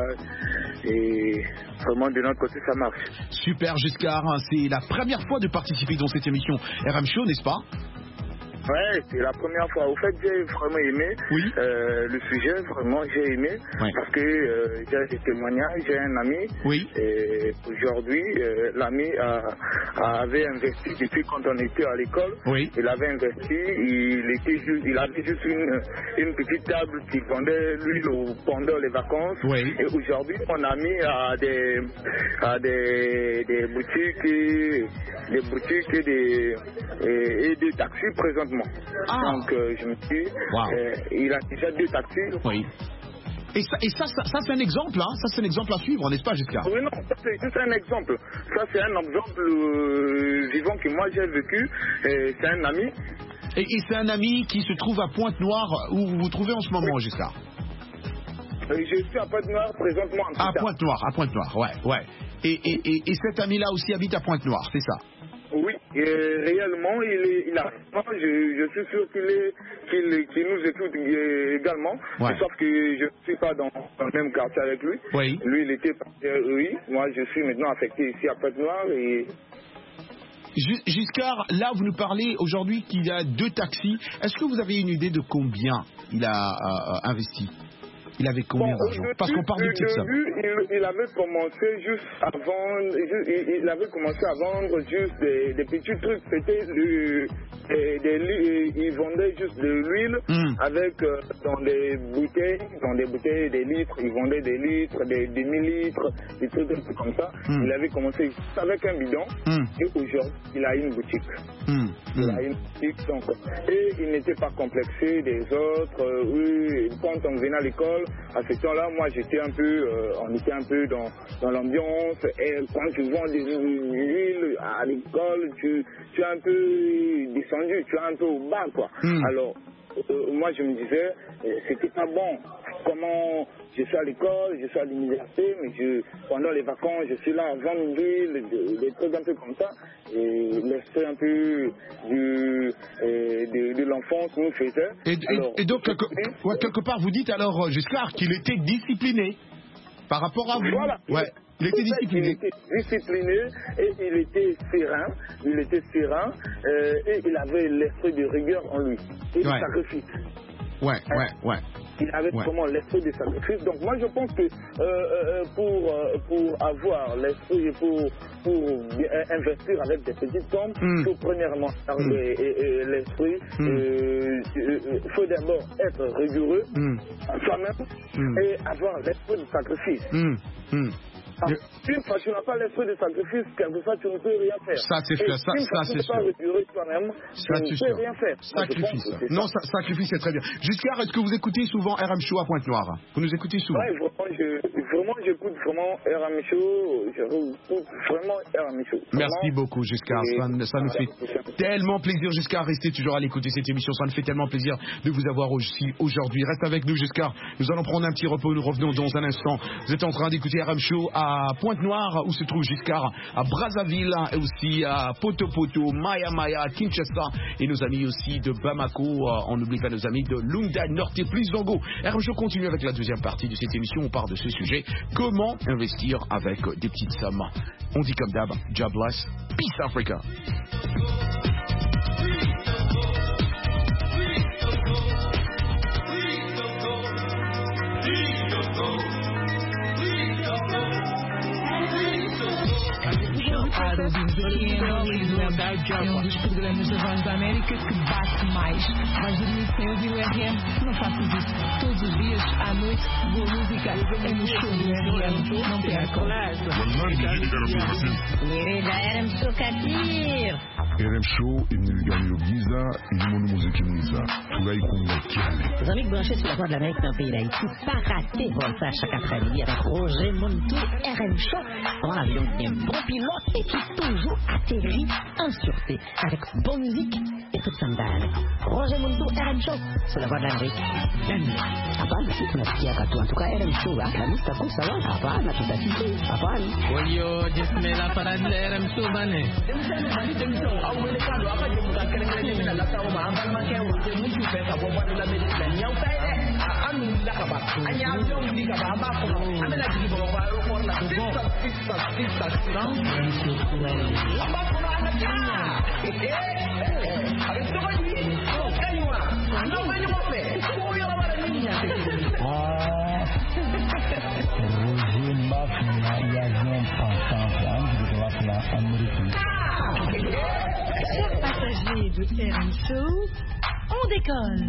[SPEAKER 12] et vraiment de notre côté ça marche.
[SPEAKER 7] Super Giscard, c'est la première fois de participer dans cette émission R M Show, n'est-ce pas?
[SPEAKER 12] Ouais, c'est la première fois. Au fait, j'ai vraiment aimé
[SPEAKER 7] oui.
[SPEAKER 12] euh, le sujet, vraiment, j'ai aimé. Oui. Parce que euh, j'ai des témoignages, j'ai un ami.
[SPEAKER 7] Oui.
[SPEAKER 12] Et aujourd'hui, euh, l'ami a, a, avait investi depuis quand on était à l'école.
[SPEAKER 7] Oui.
[SPEAKER 12] Il avait investi, il, était juste, il avait juste une, une petite table qui vendait l'huile pendant les vacances.
[SPEAKER 7] Oui.
[SPEAKER 12] Et aujourd'hui, mon ami a des, a des, des boutiques, et, des boutiques et des, et, et des taxis présentement. Ah. Donc euh, je me dis, wow. euh, il a déjà deux taxis.
[SPEAKER 7] Oui. Et ça, et ça, ça, ça c'est un exemple, hein. Ça c'est un exemple à suivre, n'est-ce pas, Giscard?
[SPEAKER 12] Oui, non, ça c'est juste un exemple. Ça c'est un exemple euh, vivant que moi j'ai vécu. C'est un ami.
[SPEAKER 7] Et, et c'est un ami qui se trouve à Pointe-Noire où vous vous trouvez en ce moment, oui. Giscard?
[SPEAKER 12] euh, Je suis à Pointe-Noire présentement.
[SPEAKER 7] À Pointe-Noire, à Pointe-Noire, ouais, ouais. Et, et, et, et cet ami-là aussi habite à Pointe-Noire, c'est ça?
[SPEAKER 12] Oui, et réellement, il, est, il a. Je, je suis sûr qu'il est, qu'il, qu'il nous écoute également.
[SPEAKER 7] Ouais.
[SPEAKER 12] Sauf que je ne suis pas dans, dans le même quartier avec lui.
[SPEAKER 7] Oui.
[SPEAKER 12] Lui, il était oui. Moi, je suis maintenant affecté ici à Pointe-Noire et.
[SPEAKER 7] Giscard, là, vous nous parlez aujourd'hui qu'il y a deux taxis. Est-ce que vous avez une idée de combien il a euh, investi? Il avait combien
[SPEAKER 12] bon,
[SPEAKER 7] d'argent? Parce qu'on parle de petites sommes.
[SPEAKER 12] Il, il avait commencé juste à vendre, il, il avait commencé à vendre juste des, des petits trucs. C'était du, des, des, il vendait juste de l'huile mm. avec euh, dans des bouteilles, dans des bouteilles, des litres. Il vendait des litres, des demi-litres, des trucs, des trucs comme ça. Mm. Il avait commencé juste avec un bidon mm. et aujourd'hui il a une boutique. Mm. Il a une boutique donc et il n'était pas complexé des autres. Euh, oui, quand on venait à l'école. À ce temps-là, moi, j'étais un peu, euh, on était un peu dans, dans l'ambiance. Et quand tu vends des huiles à l'école, tu, tu es un peu descendu, tu es un peu au bas, quoi. Mm. Alors, euh, moi, je me disais, euh, c'était pas bon. Comment je suis à l'école, je suis à l'université, mais je, pendant les vacances, je suis là à vendre l'huile, des, des trucs un peu comme ça. Et l'esprit un peu du, euh, de, de l'enfance nous faisait.
[SPEAKER 7] Et, alors, et, et donc, quelque, ouais, quelque part, vous dites alors, Giscard, qu'il était discipliné par rapport à vous.
[SPEAKER 12] Voilà.
[SPEAKER 7] Ouais. Il était discipliné.
[SPEAKER 12] Il était discipliné et il était serein. Il était serein euh, et il avait l'esprit de rigueur en lui. Et ouais. de sacrifice.
[SPEAKER 7] Ouais, ouais, ouais.
[SPEAKER 12] Il avait ouais. vraiment l'esprit de sacrifice. Donc moi je pense que euh, euh, pour, euh, pour avoir l'esprit, pour, pour investir avec des petites sommes, il mm. faut premièrement avoir mm. l'esprit. Il mm. euh, faut d'abord être rigoureux mm. soi-même mm. et avoir l'esprit de sacrifice.
[SPEAKER 7] Mm. Mm.
[SPEAKER 12] Ah, une fois tu n'as pas l'esprit de sacrifice, quelquefois tu ne peux rien faire.
[SPEAKER 7] Ça c'est sûr, ça, ça c'est sûr.
[SPEAKER 12] Pas toi-même,
[SPEAKER 7] ça
[SPEAKER 12] tu ne peux rien faire.
[SPEAKER 7] Sacrifice. Non, ça, sacrifice c'est très bien. Giscard, est-ce que vous écoutez souvent R M Show à Pointe-Noire? Vous nous écoutez souvent?
[SPEAKER 12] Oui, vraiment, je, vraiment j'écoute vraiment R M Show, j'écoute vraiment R M Show. Vraiment.
[SPEAKER 7] Merci beaucoup, Giscard. Ça, ça nous fait tellement plaisir, Giscard. Restez toujours à l'écouter cette émission. Ça nous fait tellement plaisir de vous avoir aussi aujourd'hui. Reste avec nous, Giscard. Nous allons prendre un petit repos. Nous revenons dans un instant. Vous êtes en train d'écouter R M Show à Pointe-Noire, où se trouve Giscard, à Brazzaville, et aussi à Poto-Poto, Maya Maya, Kinshasa, et nos amis aussi de Bamako. On n'oublie pas nos amis de Lunda, Norte et plus Zongo. R M Show continue avec la deuxième partie de cette émission. On parle de ce sujet. Comment investir avec des petites sommes. On dit comme d'hab, jobless, peace Africa.
[SPEAKER 13] É um dos programas da Voz da América que bate mais. Vais dormir sem ouvir o R M? Não faças isso. Todos os dias, à noite, boa música é no show do R M. Não percam.
[SPEAKER 5] R M Show Katir.
[SPEAKER 4] R M Show, Emilio Giza, et du monde musique Giza. Toulaï Konga Kiale.
[SPEAKER 5] Les amis branchés sur la Voix de l'Amérique dans le pays d'Haïti, pas rater Volta chaque après-midi avec Roger Montou, R M Show. Dans l'avion, un bon pilote et qui toujours atterrit en sûreté avec bonne musique et toute sandale. Roger Montou, R M Show, sur la Voix de l'Amérique. Hapana, sisi tunasikia katu. En tout cas, R M Show, Alhamisi takuwa sawa. Hapana, tutasikia. Hapana.
[SPEAKER 13] Oyo, jismela para de R M Show bane.
[SPEAKER 6] Au mercado apa je bukan keren-keren dengan data rumah abang makan untuk muncul pesa buat dalam medicine yang saya anu dah apa hanya abang di apa apa pun anda lagi di bawah baru pun nak sisa sisa sisa apa pun anda punya eh habis tu lagi oh kayuah anda banyak apa oh yang apa ni
[SPEAKER 14] ah Roger Mafia il y a un ensemble hein de la place américaine.
[SPEAKER 13] Chers passagers de R M Show, on décolle.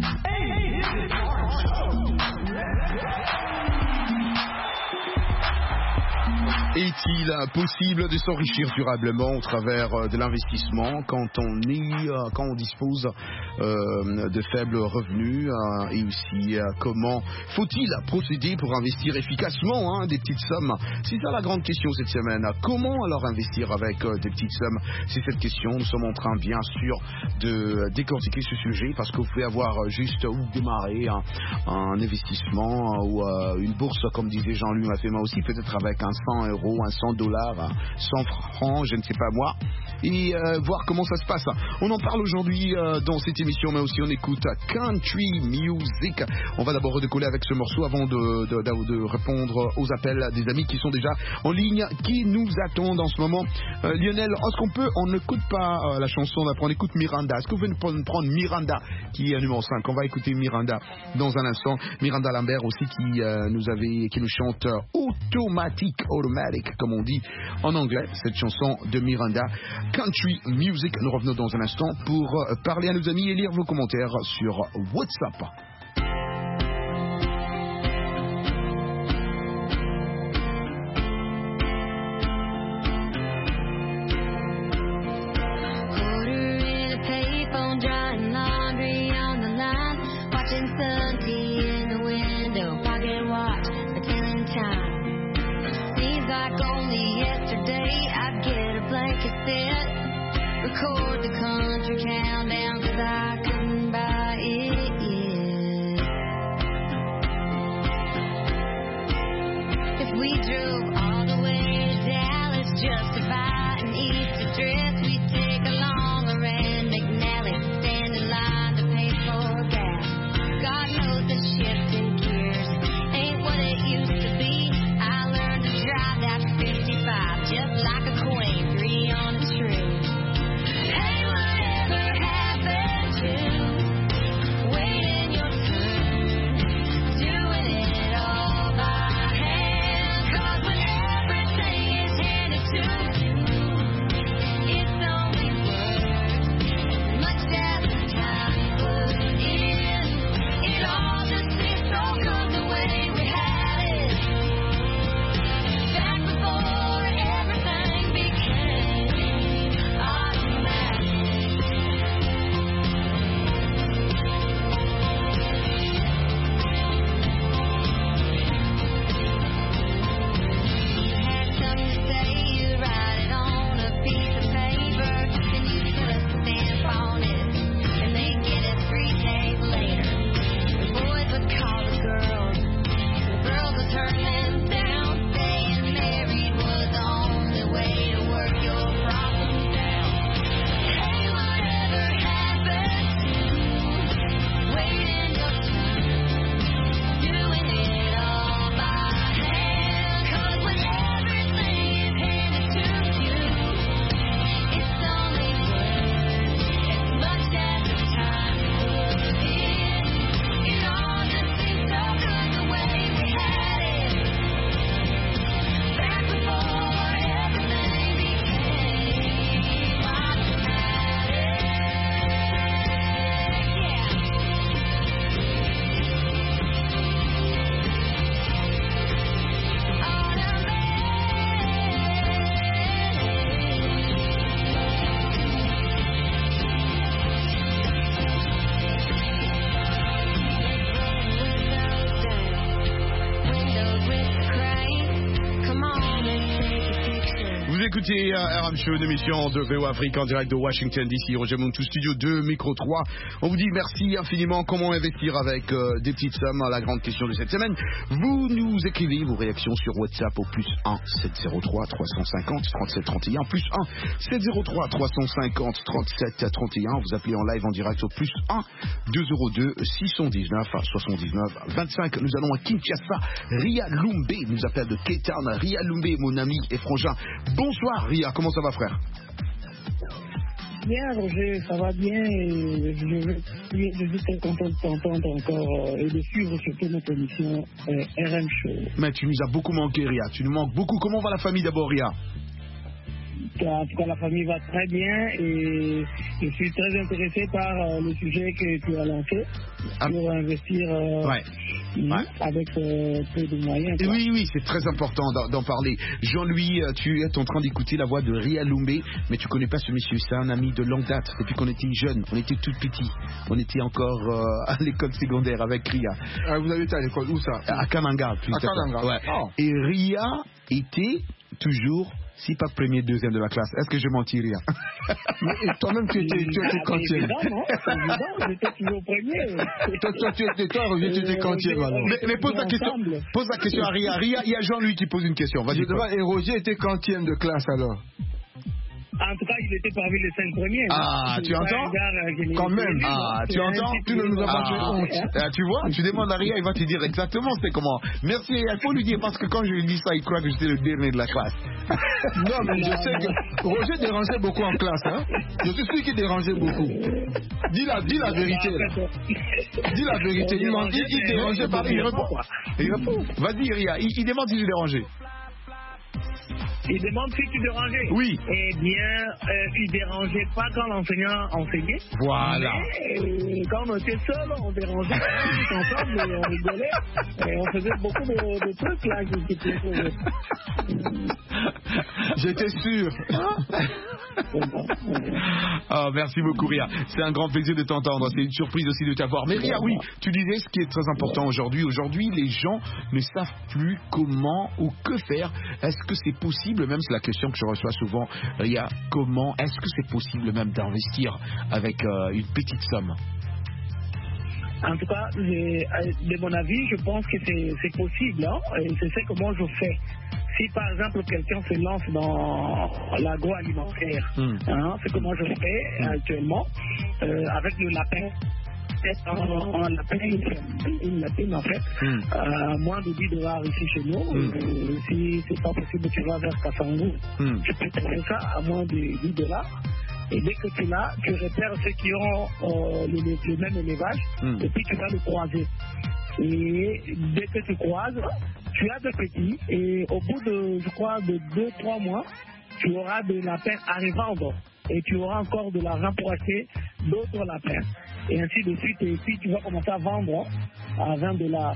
[SPEAKER 7] Est-il possible de s'enrichir durablement au travers de l'investissement quand on est, quand on dispose euh, de faibles revenus euh, et aussi euh, comment faut-il procéder pour investir efficacement hein, des petites sommes? C'est ça la grande question cette semaine. Comment alors investir avec euh, des petites sommes? C'est cette question. Nous sommes en train bien sûr de décortiquer ce sujet parce que vous pouvez avoir juste où démarrer un, un investissement ou euh, une bourse comme disait Jean-Louis Mafema aussi, peut-être avec un cent euros, un cent dollars, un cent francs, je ne sais pas moi, et euh, voir comment ça se passe. On en parle aujourd'hui euh, dans cette émission, mais aussi on écoute country music. On va d'abord redécoller avec ce morceau avant de, de, de, de répondre aux appels des amis qui sont déjà en ligne, qui nous attendent en ce moment. Euh, Lionel, est-ce qu'on peut, on n'écoute pas euh, la chanson, on, on écoute Miranda. Est-ce que vous pouvez nous prendre Miranda, qui est numéro cinq? On va écouter Miranda dans un instant. Miranda Lambert aussi qui euh, nous avait, qui nous chante euh, Automatic, Automatic, comme on dit en anglais, cette chanson de Miranda. Country Music, nous revenons dans un instant pour parler à nos amis et lire vos commentaires sur WhatsApp.
[SPEAKER 3] Record the country countdown 'cause I couldn't buy it yet. If we drove all the way to Dallas just to buy an Easter dress, we'd take a longer and McNally stand in line to pay for gas. God knows the shifting gears ain't what it used to be. I learned to drive that fifty-five just like a queen, three on a tree. Hey, whatever happened to
[SPEAKER 7] écoutez euh, R M Show, une émission de V O Afrique en direct de Washington D C, Roger Montou, studio deux, micro trois. On vous dit merci infiniment. Comment investir avec euh, des petites sommes? La grande question de cette semaine. Vous nous écrivez vos réactions sur WhatsApp au plus un sept zéro trois trois cent cinquante trente-sept trente et un, plus un sept zéro trois trois cent cinquante trente-sept trente et un. Vous appelez en live en direct au plus un deux zéro deux six cent dix-neuf soixante-dix-neuf vingt-cinq. Nous allons à Kinshasa. Ria Lumbe nous appelle de Cape Town. Ria Lumbe, mon ami et frangin. Bonsoir Ria, comment ça va frère?
[SPEAKER 15] Bien Roger, ça va bien et je, je, je suis très content de t'entendre encore euh, et de suivre surtout notre émission euh, R M Show.
[SPEAKER 7] Mais tu nous as beaucoup manqué Ria, tu nous manques beaucoup. Comment va la famille d'abord Ria?
[SPEAKER 15] En tout cas, la famille va très bien et je suis très intéressé par euh, le sujet que tu as lancé ah. pour investir euh,
[SPEAKER 7] ouais. Ouais.
[SPEAKER 15] avec euh, peu de moyens. Quoi.
[SPEAKER 7] Oui, oui, c'est très important d'en, d'en parler. Jean-Louis, tu es en train d'écouter la voix de Ria Lumbe, mais tu connais pas ce monsieur, c'est un ami de longue date. Depuis qu'on était jeunes, on était tout petits. On était encore euh, à l'école secondaire avec Ria.
[SPEAKER 9] Ah, vous avez été à l'école, où ça?
[SPEAKER 7] À Kananga.
[SPEAKER 9] À Kananga.
[SPEAKER 7] Ouais.
[SPEAKER 9] Oh.
[SPEAKER 7] Et Ria était toujours... si pas premier, deuxième de la classe. Est-ce que je mentis, Ria?
[SPEAKER 9] Mais toi-même, tu étais, tu étais quantième.
[SPEAKER 15] Évidemment, évidemment, j'étais toujours premier.
[SPEAKER 9] Toi, toi, tu étais, toi, Roger, tu étais quantième, alors.
[SPEAKER 7] Mais, mais pose la question, pose la question à Ria. Ria, il y a Jean-Louis qui pose une question. Vas-y.
[SPEAKER 9] Et Roger était quantième de classe, alors?
[SPEAKER 15] En tout cas, il était parmi les cinq premiers.
[SPEAKER 7] Ah, tu entends?
[SPEAKER 9] Quand même.
[SPEAKER 7] Ah, tu entends?
[SPEAKER 9] Tu ne nous as pas fait honte.
[SPEAKER 7] Ah, tu vois, tu demandes à Ria, il va te dire exactement c'est comment. Merci, il faut lui dire parce que quand je lui dis ça, il croit que j'étais le dernier de la classe.
[SPEAKER 9] Non, mais je sais que Roger dérangeait beaucoup en classe, hein. Je suis sûr qu'il dérangeait beaucoup. Dis la, dis la vérité, là. Dis la vérité. Il m'en dit, il dérangeait pas. Il répond. Il répond. Vas-y, Ria, il, il demande si je dérangeais.
[SPEAKER 15] Il demande si tu dérangeais.
[SPEAKER 7] Oui.
[SPEAKER 15] Eh bien, euh, il dérangeait pas quand l'enseignant enseignait.
[SPEAKER 7] Voilà.
[SPEAKER 15] Mais, euh, quand on était seul, on dérangeait tous ensemble et on rigolait. Et on faisait beaucoup de, de trucs là.
[SPEAKER 9] J'étais sûr.
[SPEAKER 7] Oh, merci beaucoup Ria. C'est un grand plaisir de t'entendre. C'est une surprise aussi de t'avoir. Mais Ria, oui, tu disais ce qui est très important aujourd'hui. Aujourd'hui, les gens ne savent plus comment ou que faire. Est-ce que c'est possible, même c'est la question que je reçois souvent, Ria, comment est-ce que c'est possible même d'investir avec euh, une petite somme?
[SPEAKER 15] En tout cas, de mon avis, je pense que c'est, c'est possible. Hein, et c'est ça que moi je fais. Si par exemple quelqu'un se lance dans l'agroalimentaire, mmh. hein, c'est que moi je fais mmh. actuellement, euh, avec le lapin. En, en lapin, une lapine en fait, mm. euh, moins de dix dollars ici chez nous. Mm. Euh, si c'est pas possible, tu vas vers Kassangou. Mm. Tu peux trouver ça à moins de dix dollars. Et dès que tu l'as, tu repères ceux qui ont euh, le, le, le même élevage, mm. et puis tu vas le croiser. Et dès que tu croises, tu as des petits, et au bout de, je crois, de deux trois mois, tu auras des lapins à revendre. Et tu auras encore de l'argent pour acheter d'autres lapins. Et ainsi de suite. Et puis tu vas commencer à vendre à vingt dollars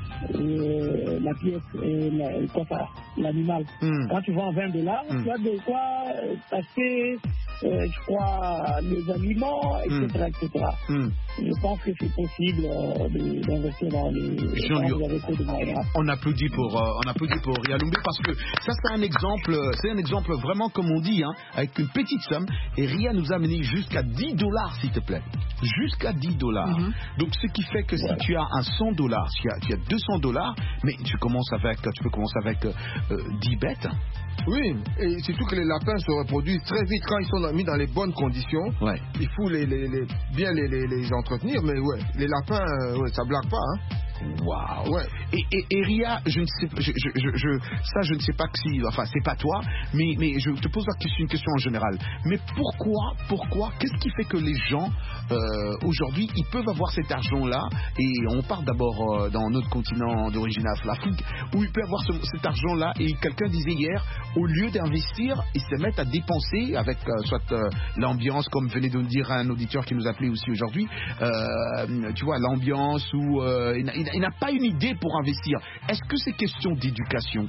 [SPEAKER 15] euh, la pièce, euh, la, quoi ça, l'animal. Mm. Quand tu vends à vingt dollars, mm. tu as de quoi acheter, euh, je crois, les aliments, et cetera, mm. et cetera. Mm. Je pense que c'est possible euh, de, d'investir dans les, dans les de moyens.
[SPEAKER 7] On applaudit pour, euh, on applaudit pour Ria Lumbe parce que ça c'est un exemple, c'est un exemple vraiment comme on dit, hein, avec une petite somme. Et Ria nous a amené jusqu'à dix dollars, s'il te plaît. Jusqu'à dix dollars. Mm-hmm. Donc, ce qui fait que si ouais. tu as un cent dollars, si tu as, tu as deux cents dollars, mais tu commences avec, tu peux commencer avec euh, dix bêtes.
[SPEAKER 9] Oui, et surtout que les lapins se reproduisent très vite quand ils sont mis dans les bonnes conditions. Ouais. Il faut les, les, les, bien les, les, les entretenir, mais ouais, les lapins, euh, ouais, ça blague pas, hein.
[SPEAKER 7] Waouh. Ouais. Et, et, et Ria, je ne sais, je, je, je, je, ça je ne sais pas si, enfin c'est pas toi, mais, mais je te pose la question, une question en général. Mais pourquoi, pourquoi, qu'est-ce qui fait que les gens euh, aujourd'hui, ils peuvent avoir cet argent-là, et on part d'abord euh, dans notre continent d'origine l'Afrique, où ils peuvent avoir ce, cet argent-là, et quelqu'un disait hier, au lieu d'investir, ils se mettent à dépenser avec euh, soit euh, l'ambiance, comme venait de nous dire un auditeur qui nous appelait aussi aujourd'hui, euh, tu vois, l'ambiance où euh, il, il, il n'a pas une idée pour investir. Est-ce que c'est question d'éducation?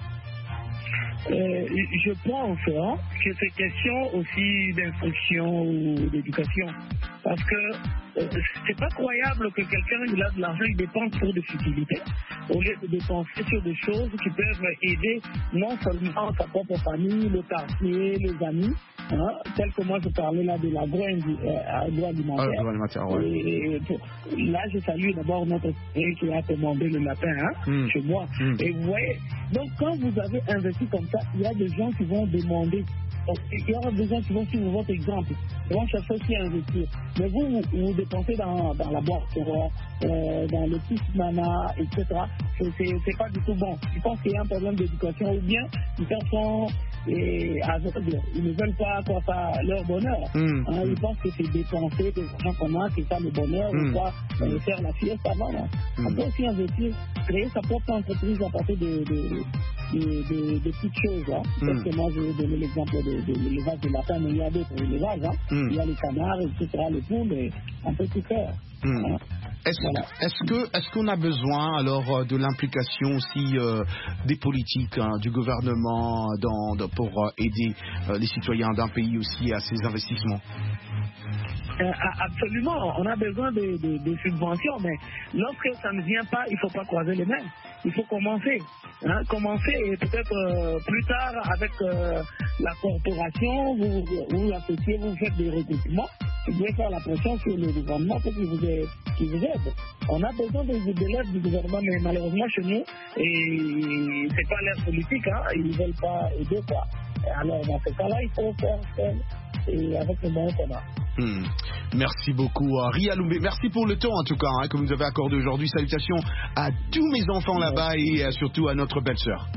[SPEAKER 15] Euh, je pense hein, que c'est question aussi d'instruction ou d'éducation. Parce que euh, c'est pas croyable que quelqu'un il a de l'argent, il dépense pour des futilités, au lieu de dépenser sur des choses qui peuvent aider non seulement sa propre famille, le quartier, les amis, hein, tel que moi je parlais là de l'agroalimentaire.
[SPEAKER 7] Agroalimentaire, ouais.
[SPEAKER 15] Et, et pour, là, je salue d'abord notre frère qui a commandé le lapin hein, mm. chez moi. Mm. Et vous voyez, donc quand vous avez investi comme ça, il y a des gens qui vont demander. Il y aura des gens qui vont suivre votre exemple. Ils vont chercher aussi à investir. Mais vous, vous, vous dépensez dans, dans la boîte, euh, dans le petit nana, et cetera. C'est, c'est, c'est pas du tout bon. Je pense qu'il y a un problème d'éducation ou bien les personnes et, aveugles. Ils ne veulent pas quoi, pas leur bonheur. Mm. Hein, ils pensent que c'est dépenser des gens communs, c'est ça le bonheur, mm. ou quoi, euh, faire la fieste avant. Hein. Mm. On peut aussi investir, créer sa propre entreprise à partir de, de Des, des, des petites choses. Hein. Mm. Parce que moi, je vais donner l'exemple de, de, de l'élevage de lapin, mais il y a d'autres élevages. Hein. Mm. Il y a les canards, et cetera, les poules, et on peut tout faire. Mm. Hein.
[SPEAKER 7] Est-ce, voilà. est-ce, que, est-ce qu'on a besoin alors de l'implication aussi euh, des politiques, hein, du gouvernement dans, dans, pour euh, aider euh, les citoyens d'un pays aussi à ces investissements?
[SPEAKER 15] Euh, absolument, on a besoin de, de, de subventions, mais lorsque ça ne vient pas, il ne faut pas croiser les mains. Il faut commencer. Hein, commencer et peut-être euh, plus tard avec euh, la corporation, vous vous associez, vous faites des recrutements, vous devez faire la pression sur le gouvernement pour qu'il vous aide. Qu'il vous aide. On a besoin de, de l'aide du gouvernement, mais malheureusement chez nous, et c'est pas l'aide politique, hein, ils ne veulent pas aider quoi. Alors dans ce cas-là, il faut faire seul et avec le moyen qu'on a.
[SPEAKER 7] Hmm. Merci beaucoup à Ria Lumbe. Merci pour le temps en tout cas hein, que vous nous avez accordé aujourd'hui. Salutations à tous mes enfants là-bas et euh, surtout à notre belle-sœur.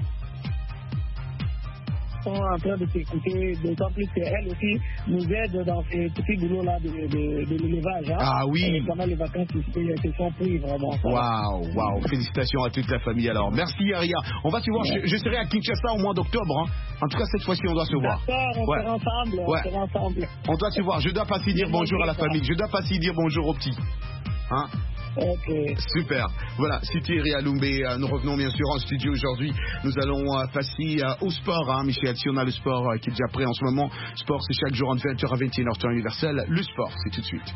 [SPEAKER 15] Sont en train de s'écouter, d'autant plus qu'elle aussi nous aide dans ces petits boulots-là de, de, de l'élevage. Hein.
[SPEAKER 7] Ah oui.
[SPEAKER 15] Et pendant les vacances, ils se sont pris vraiment.
[SPEAKER 7] Waouh, waouh. Félicitations à toute la famille alors. Merci Aria. On va se voir, ouais. je, je serai à Kinshasa au mois d'octobre. Hein. En tout cas, cette fois-ci, on doit se voir.
[SPEAKER 15] D'accord, on
[SPEAKER 7] ouais.
[SPEAKER 15] sera ensemble. On
[SPEAKER 7] ouais.
[SPEAKER 15] sera ensemble.
[SPEAKER 7] On doit se voir. Je dois passer dire bonjour à la famille. Je dois passer dire bonjour aux petits. Hein?
[SPEAKER 15] Okay.
[SPEAKER 7] Super. Voilà, c'était Ria Lumbe. Nous revenons bien sûr en studio aujourd'hui. Nous allons euh, passer euh, au sport. Hein. Michel, si on a le sport euh, qui est déjà prêt en ce moment. Sport, c'est chaque jour entre vingt heures à vingt et une heures temps universel. Le sport, c'est tout de suite.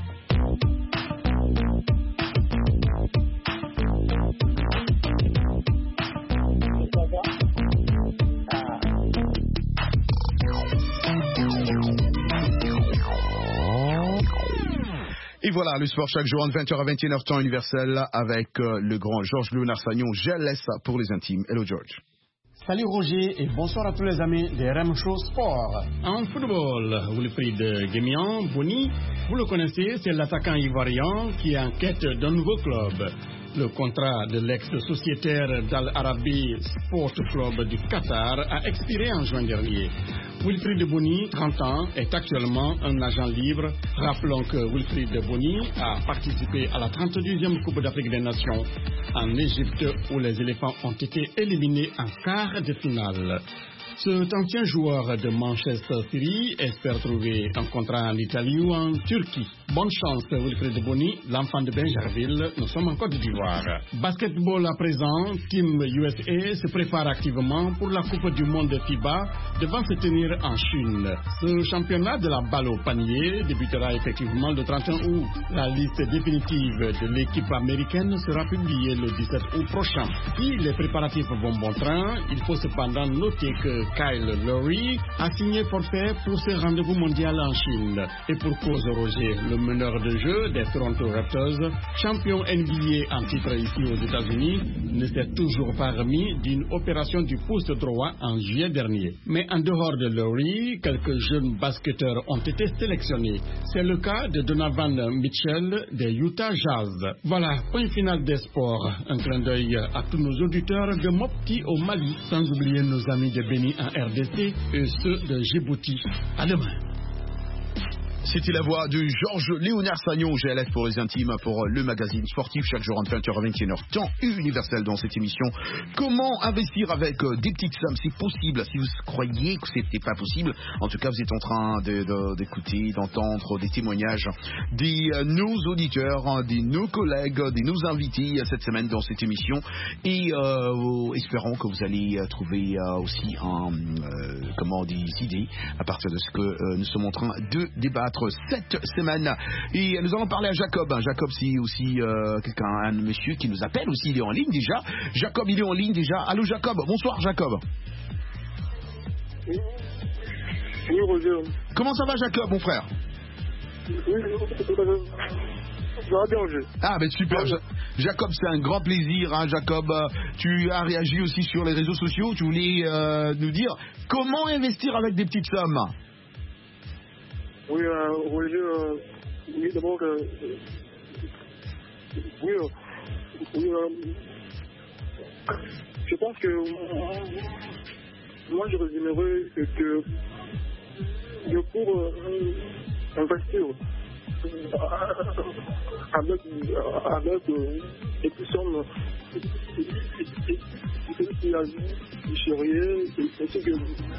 [SPEAKER 7] Et voilà, le sport chaque jour entre vingt heures à vingt et une heures temps universel avec euh, le grand Georges Léonard Sagnon. Je laisse pour les intimes. Hello George.
[SPEAKER 16] Salut Roger et bonsoir à tous les amis de R M Show Sport.
[SPEAKER 17] En football, Wilfried Guémian Boni, vous le connaissez, c'est l'attaquant ivoirien qui est en quête d'un nouveau club. Le contrat de l'ex-sociétaire d'Al Arabi Sport Club du Qatar a expiré en juin dernier. Wilfried Boni, trente ans, est actuellement un agent libre. Rappelons que Wilfried Boni a participé à la trente-deuxième Coupe d'Afrique des Nations en Égypte où les éléphants ont été éliminés en quart de finale. Cet ancien joueur de Manchester City espère trouver un contrat en Italie ou en Turquie. Bonne chance, Wilfried Boni, l'enfant de Benjerville. Nous sommes en Côte d'Ivoire. Basketball à présent, Team U S A se prépare activement pour la Coupe du Monde FIBA devant se tenir en Chine. Ce championnat de la balle au panier débutera effectivement le trente et un août. La liste définitive de l'équipe américaine sera publiée le dix-sept août prochain. Si les préparatifs vont bon train, il faut cependant noter que Kyle Lowry a signé forfait pour ce rendez-vous mondial en Chine. Et pour cause, Roger, le meneur de jeu des Toronto Raptors, champion N B A en titre ici aux États-Unis, ne s'est toujours pas remis d'une opération du pouce droit en juillet dernier. Mais en dehors de Lowry, quelques jeunes basketteurs ont été sélectionnés. C'est le cas de Donovan Mitchell des Utah Jazz. Voilà, point final des sports. Un clin d'œil à tous nos auditeurs de Mopti au Mali, sans oublier nos amis de Béni en R D C et ceux de Djibouti. À demain.
[SPEAKER 7] C'était la voix de Georges Léonard Sagnon, G L F pour les intimes, pour le magazine sportif, chaque jour entre vingt heures à vingt et une heures, temps universel dans cette émission. Comment investir avec des petites sommes? C'est possible. Si vous croyez que c'était pas possible, en tout cas, vous êtes en train de, de, d'écouter, d'entendre des témoignages de nos auditeurs, de nos collègues, de nos invités cette semaine dans cette émission. Et euh, espérons que vous allez trouver aussi un, euh, comment, des idées à partir de ce que euh, nous sommes en train de débattre titres cette semaine. Et nous allons parler à Jacob. Jacob, c'est aussi euh, quelqu'un, un monsieur qui nous appelle aussi. Il est en ligne déjà. Jacob, il est en ligne déjà. Allô, Jacob. Bonsoir, Jacob.
[SPEAKER 12] Oui, oui Roger.
[SPEAKER 7] Comment ça va, Jacob, mon frère?
[SPEAKER 12] Oui, ça va bien, Roger.
[SPEAKER 7] Ah, ben super. Ja- Jacob, c'est un grand plaisir. Hein, Jacob, euh, tu as réagi aussi sur les réseaux sociaux. Tu voulais euh, nous dire comment investir avec des petites sommes.
[SPEAKER 12] Oui, euh, Roger, euh, oui, d'abord, euh, oui, euh, oui euh, je pense que euh, moi, je résumerais que que pour euh, investir euh, avec, avec euh, des petites sommes, il y a du chérier, ainsi que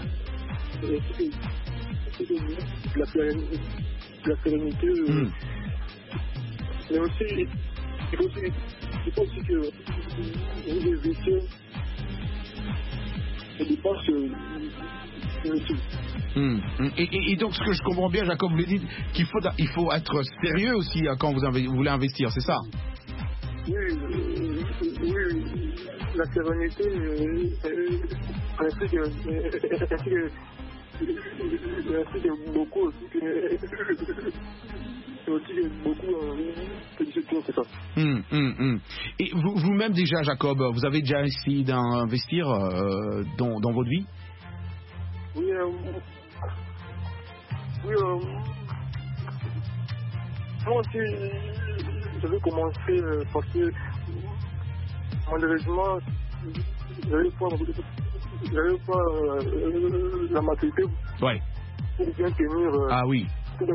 [SPEAKER 12] la sérénité, la sérénité mm. mais aussi il faut aussi, il faut aussi que vous évitiez les dépenses inutiles.
[SPEAKER 7] Mmh. Et, et, et donc ce que je comprends bien, Jacob, vous le dites qu'il faut, il faut être sérieux aussi hein, quand vous, inv- vous voulez investir, c'est ça?
[SPEAKER 12] Oui, euh, oui, la sérénité, euh, euh, ainsi que, ainsi que Merci beaucoup aussi. C'est aussi beaucoup de c'est ça.
[SPEAKER 7] Hum, hum, hum. Et vous, vous-même déjà, Jacob, vous avez déjà essayé d'investir euh, dans, dans votre vie?
[SPEAKER 12] Oui, euh, oui, euh, moi aussi, j'avais commencé euh, parce que malheureusement, j'avais pas J'avais pas euh, la maturité
[SPEAKER 7] ouais.
[SPEAKER 12] pour bien tenir euh,
[SPEAKER 7] ah oui.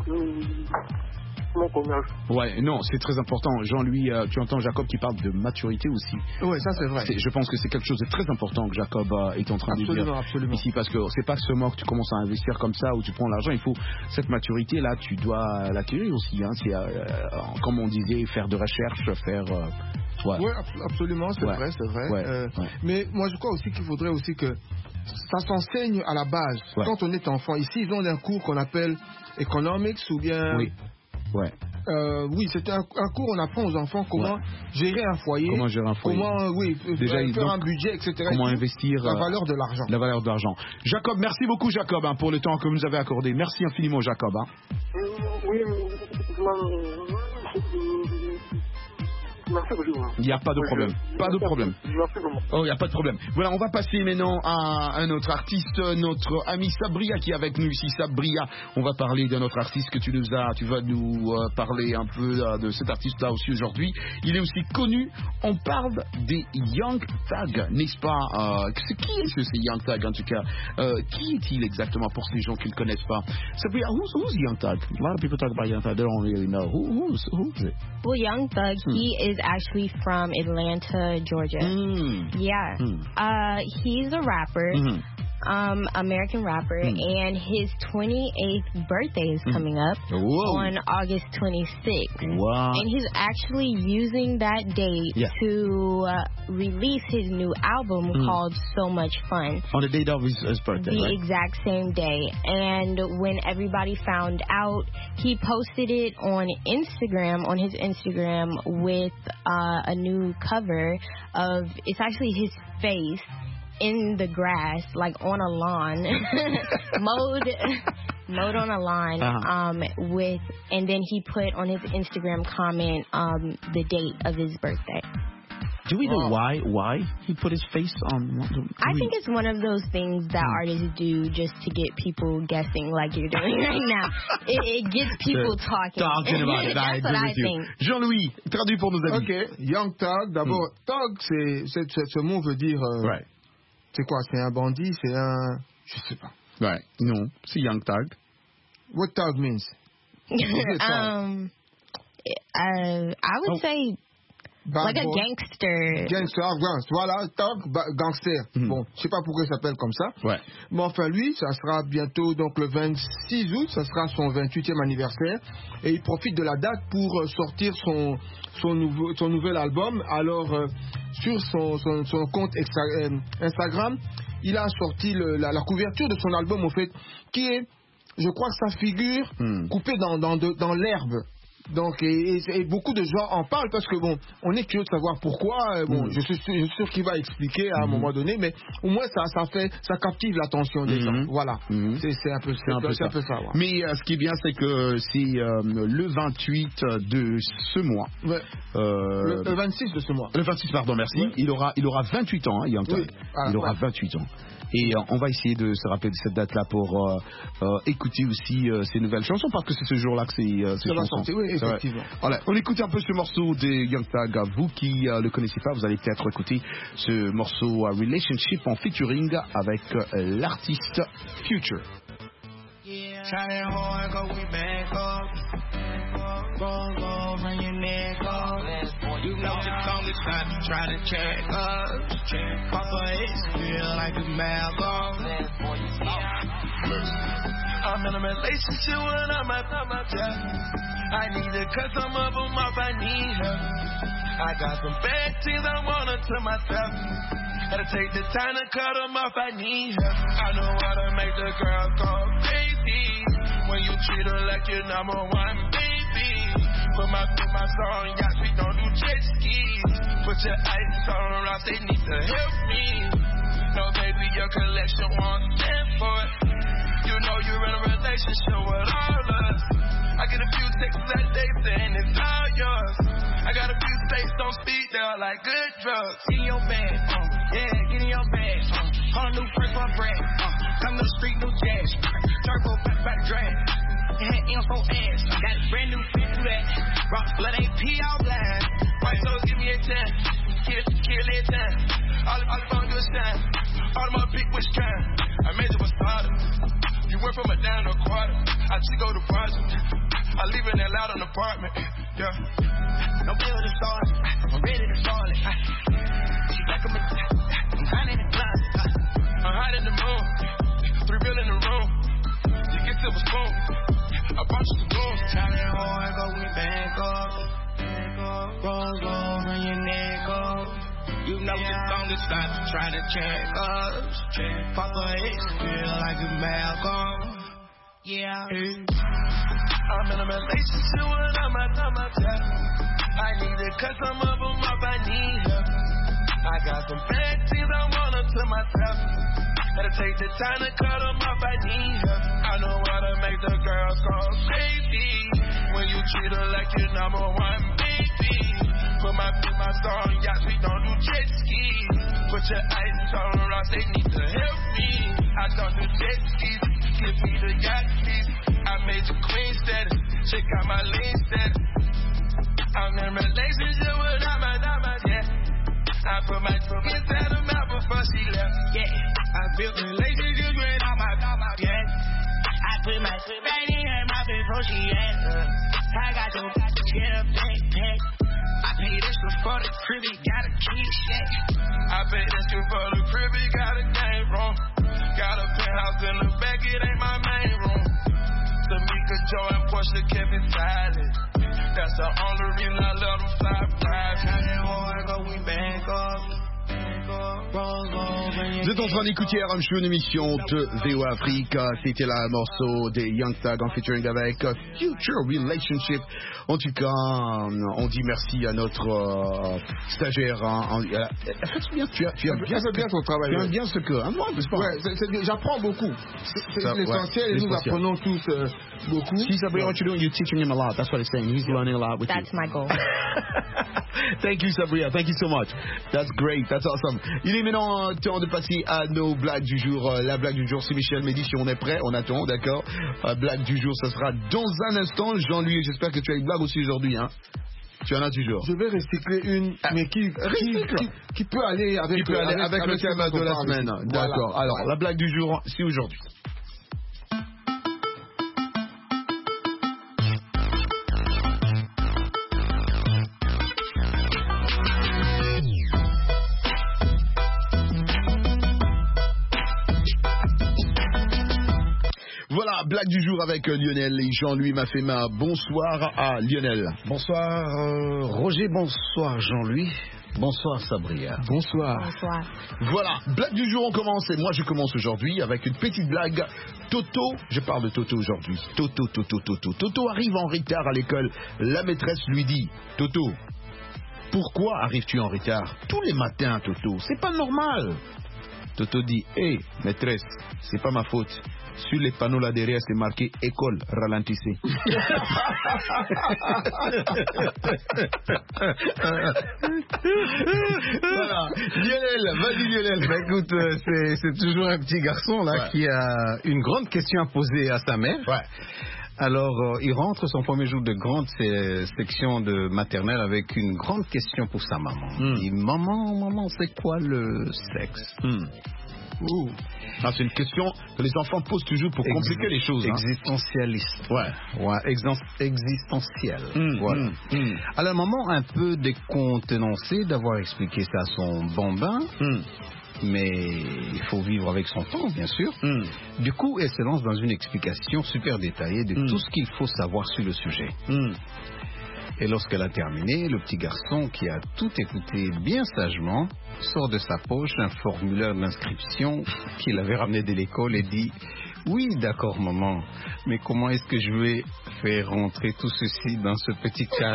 [SPEAKER 12] mon commerce.
[SPEAKER 7] Ouais, non, c'est très important. Jean-Louis, euh, tu entends Jacob qui parle de maturité aussi.
[SPEAKER 9] Oui, ça c'est vrai.
[SPEAKER 7] C'est, je pense que c'est quelque chose de très important que Jacob euh, est en train
[SPEAKER 9] absolument,
[SPEAKER 7] de dire
[SPEAKER 9] absolument.
[SPEAKER 7] ici, parce que c'est pas seulement que tu commences à investir comme ça ou tu prends l'argent, il faut cette maturité là, tu dois l'acquérir aussi. Hein. C'est, euh, comme on disait, faire de recherche, faire. Euh,
[SPEAKER 9] ouais. Oui, absolument, c'est
[SPEAKER 7] ouais.
[SPEAKER 9] vrai, c'est vrai.
[SPEAKER 7] Ouais.
[SPEAKER 9] Euh,
[SPEAKER 7] ouais.
[SPEAKER 9] Mais moi, je crois aussi qu'il faudrait aussi que ça s'enseigne à la base. Ouais. Quand on est enfant, ici, ils ont un cours qu'on appelle economics ou bien.
[SPEAKER 7] Oui. Ouais.
[SPEAKER 9] Euh, oui, c'est un, un cours où on apprend aux enfants comment ouais. gérer un foyer,
[SPEAKER 7] comment gérer un foyer,
[SPEAKER 9] comment oui,
[SPEAKER 7] déjà,
[SPEAKER 9] faire
[SPEAKER 7] donc,
[SPEAKER 9] un budget, et cetera.
[SPEAKER 7] Comment
[SPEAKER 9] et
[SPEAKER 7] investir
[SPEAKER 9] la valeur de l'argent.
[SPEAKER 7] La valeur de l'argent. Jacob, merci beaucoup, Jacob, hein, pour le temps que vous nous avez accordé. Merci infiniment, Jacob. Hein.
[SPEAKER 12] Oui, merci beaucoup.
[SPEAKER 7] Il n'y a pas de problème. Pas de problème. Oh, il n'y a pas de problème. Voilà, on va passer maintenant à un autre artiste, notre ami Sabria qui est avec nous ici. Sabria, on va parler d'un autre artiste que tu nous as, tu vas nous euh, parler un peu euh, de cet artiste-là aussi aujourd'hui. Il est aussi connu. On parle des Young Thug, n'est-ce pas? euh, c'est, Qui est ce ces Young Thug en tout cas? euh, Qui est-il exactement pour ces gens qui ne le connaissent pas? Sabria, who's, who's Young Thug? A lot of people talk about Young Thug. They don't really know. Who, who's, who's it?
[SPEAKER 11] Well, Young Thug, hmm. he is actually from Atlanta, Georgia.
[SPEAKER 7] Mm.
[SPEAKER 11] Yeah.
[SPEAKER 7] Mm.
[SPEAKER 11] Uh, he's a rapper,
[SPEAKER 7] mm-hmm.
[SPEAKER 11] um, American rapper, mm. and his twenty-eighth birthday is coming mm. up
[SPEAKER 7] Whoa.
[SPEAKER 11] on August twenty-sixth.
[SPEAKER 7] Wow.
[SPEAKER 11] And he's actually using that date
[SPEAKER 7] yeah.
[SPEAKER 11] to uh, release his new album mm. called So Much Fun.
[SPEAKER 7] On the date of his, his birthday,
[SPEAKER 11] The
[SPEAKER 7] right?
[SPEAKER 11] exact same day. And when everybody found out, he posted it on Instagram, on his Instagram, with uh, a new cover of, it's actually his face in the grass, like on a lawn, mowed, mowed on a lawn, uh-huh. um, with, and then he put on his Instagram comment um, the date of his birthday.
[SPEAKER 7] Do we know why why he put his face on?
[SPEAKER 11] I think it's one of those things that mm. artists do just to get people guessing, like you're doing right now. It, it gets people talking.
[SPEAKER 7] Talking about it.
[SPEAKER 11] That's
[SPEAKER 7] I
[SPEAKER 11] what I
[SPEAKER 7] you.
[SPEAKER 11] think.
[SPEAKER 7] Jean-Louis, traduit pour nos amis.
[SPEAKER 9] Ok, Young Thug. D'abord, mm. Thug, c'est, c'est, c'est, ce mot veut dire. Euh,
[SPEAKER 7] right.
[SPEAKER 9] C'est quoi? C'est un bandit? C'est un. Je sais pas.
[SPEAKER 7] Right. Non, c'est Young Thug.
[SPEAKER 9] What Thug means?
[SPEAKER 11] um, uh, I would oh. say. Bad like boy. A gangster.
[SPEAKER 9] Gangster, voilà, Thug, gangster. Mm-hmm. Bon, je sais pas pourquoi il s'appelle comme ça.
[SPEAKER 7] Ouais.
[SPEAKER 9] Mais enfin, lui, ça sera bientôt, donc le vingt-six août, ça sera son vingt-huitième anniversaire. Et il profite de la date pour sortir son, son, nouveau, son nouvel album. Alors, euh, sur son, son, son compte extra, euh, Instagram, il a sorti le, la, la couverture de son album, en fait, qui est je crois que ça figure hmm. coupé dans, dans, de, dans l'herbe. Donc, et, et, et beaucoup de gens en parlent parce que bon, on est curieux de savoir pourquoi. Bon, mmh. je suis sûr, sûr qu'il va expliquer à un mmh. moment donné, mais au moins ça, ça fait, ça captive l'attention des mmh. gens. Voilà, mmh. c'est, c'est un peu, c'est un peu ça. Un peu ça ouais.
[SPEAKER 7] Mais euh, ce qui est bien, c'est que c'est euh, le vingt-huit de ce mois.
[SPEAKER 9] Ouais. Euh, le, le vingt-six de ce mois.
[SPEAKER 7] Le vingt-six, pardon, merci. Ouais. Il aura, il aura vingt-huit ans, hein, Young Thug. Oui. Ah, il aura ouais. vingt-huit ans. Et euh, on va essayer de se rappeler de cette date-là pour euh, euh, écouter aussi euh, ces nouvelles chansons, parce que c'est ce jour-là que c'est euh, ces chansons.
[SPEAKER 9] Sortir, oui, effectivement.
[SPEAKER 7] Voilà, on écoute un peu ce morceau de Young Thug. Vous qui ne euh, le connaissez pas, vous allez peut-être écouter ce morceau uh, Relationship en featuring avec euh, l'artiste Future.
[SPEAKER 6] Yeah. Trying hard, go we back up. Roll, roll, run your neck up. You know the longest time you try to check us. Papa, it feel like a Malcolm. I'm in a relationship when I'm at my job. I need to cut some of them off, I need help. I got some bad things I wanna tell myself. Gotta take the time to cut them off, I need help. I know how to make the girl go crazy. When you treat her like your number one baby. Put my, put my song, yachts, we don't do jet skis. Put your ice on rocks, they need to help me. No, baby, your collection won't stand for it. You know you're in a relationship with all us. I get a few texts that day saying it's all yours. I got a few states on speed, they're like good drugs. Get in your bag, uh, yeah, get in your bag. Uh, call a new price on brand. Uh, come to the street, new jazz. Turbo back, back drag. Had info ass. Got a brand new fit to that. Rock blood ain't P all blind. White souls give me a ten. Kill, kill it ten. All the all the phone do is shine. All of my big wish kind. I made it was started. You went from a down to a quarter. I just go to project. I live in that loud an apartment. Yeah. No bill to start. I'm ready to start it. She like I'm, I'm hot in the closet. I'm hot in the moon. Three bill in the room. You get to the spoon. I bought you some gold. Trying hard, go we back up. Roll, roll, run your neck up. You know yeah. the longest time to try to check us. Papa, it feel like a Malcolm. Yeah. Hey. I'm in a relationship when I'm at my job. I need to cut some of them off, I need help. I got some bad things I wanna tell myself. Gotta take the time to cut them off, I need help. I know how to make the girls go crazy. When you treat her like your number one baby. Put my, put my star on yachts, we don't do jet skis. Put your ice on rocks, they need to help me. I don't do jet skis, give me the yacht please. I made you queen status, check out my lean status. I'm in a relationship with all my diamonds, yeah. I put my foot inside her mouth before she left, yeah. I built relationships with all my diamonds, yeah. I put my foot right in her mouth before she left. I got to get a backpack. I paid extra for the crib, got a key, yeah. I paid extra for the crib, got a game room. Got a penthouse in the back, it ain't my main room. Tamika, Joe, and Portia kept it silent. That's the only reason I let them fly private. Trying hard, go we back up.
[SPEAKER 7] Vous êtes en train d'écouter R M Show, une émission de V O Afrique. C'était là un morceau des Young Thug en featuring avec Future Relationship. En tout cas, on dit merci à notre euh, stagiaire. Hein, en, euh, bien, tu as, tu as bien,
[SPEAKER 9] bien ton travail.
[SPEAKER 7] Tu as bien ce que. Hein, moi, c'est pas.
[SPEAKER 9] Ouais, c'est, c'est, j'apprends beaucoup. C'est, c'est ça, l'essentiel ouais, et nous apprenons tous euh, beaucoup.
[SPEAKER 7] Si Sabrina, what you're doing, you're teaching him a lot. That's what it's saying. He's learning a lot with
[SPEAKER 11] That's
[SPEAKER 7] you.
[SPEAKER 11] my goal.
[SPEAKER 7] Thank you, Sabrina. Thank you so much. That's great. That's awesome. Il est maintenant temps de passer à nos blagues du jour. La blague du jour, c'est Michel Mehdi. Si on est prêt, on attend, d'accord. La blague du jour, ça sera dans un instant. Jean-Louis, j'espère que tu as une blague aussi aujourd'hui, hein. Tu en as toujours.
[SPEAKER 9] Je vais recycler une, mais qui, qui, qui, qui peut aller avec,
[SPEAKER 7] qui peut aller avec, avec, avec le thème de la semaine. D'accord. Voilà. Alors, la blague du jour, c'est aujourd'hui. Voilà, blague du jour avec Lionel et Jean-Louis Mafema. Bonsoir à Lionel.
[SPEAKER 16] Bonsoir euh, Roger, bonsoir Jean-Louis.
[SPEAKER 18] Bonsoir Sabria.
[SPEAKER 9] Bonsoir.
[SPEAKER 11] Bonsoir.
[SPEAKER 7] Voilà, blague du jour, on commence. Et moi, je commence aujourd'hui avec une petite blague. Toto, je parle de Toto aujourd'hui. Toto, Toto, Toto. Toto arrive en retard à l'école. La maîtresse lui dit, Toto, pourquoi arrives-tu en retard tous les matins, Toto? C'est pas normal. Toto dit, hé, hey, maîtresse, c'est pas ma faute. Sur les panneaux là derrière, c'est marqué école, ralentissez.
[SPEAKER 18] Voilà. Lionel, vas-y Lionel. Bah, écoute, euh, c'est, c'est toujours un petit garçon là ouais. qui a une grande question à poser à sa mère.
[SPEAKER 7] Ouais.
[SPEAKER 18] Alors, euh, il rentre son premier jour de grande sé- section de maternelle avec une grande question pour sa maman. Mm. Il dit, maman, maman, c'est quoi le sexe?
[SPEAKER 7] Mm. Ouh. Ah, c'est une question que les enfants posent toujours pour Ex- compliquer les choses. Hein.
[SPEAKER 18] Existentialiste.
[SPEAKER 7] Ouais.
[SPEAKER 18] Ouais, exen- existentiel.
[SPEAKER 7] Mmh,
[SPEAKER 18] voilà.
[SPEAKER 7] Mmh, mmh.
[SPEAKER 18] Alors, maman, un peu décontenancée d'avoir expliqué ça à son bambin, mmh. mais il faut vivre avec son temps, bien sûr. Mmh. Du coup, elle se lance dans une explication super détaillée de mmh. tout ce qu'il faut savoir sur le sujet. Mmh. Et lorsqu'elle a terminé, le petit garçon qui a tout écouté bien sagement sort de sa poche un formulaire d'inscription qu'il avait ramené de l'école et dit « Oui, d'accord, maman, mais comment est-ce que je vais faire rentrer tout ceci dans ce petit carré ?»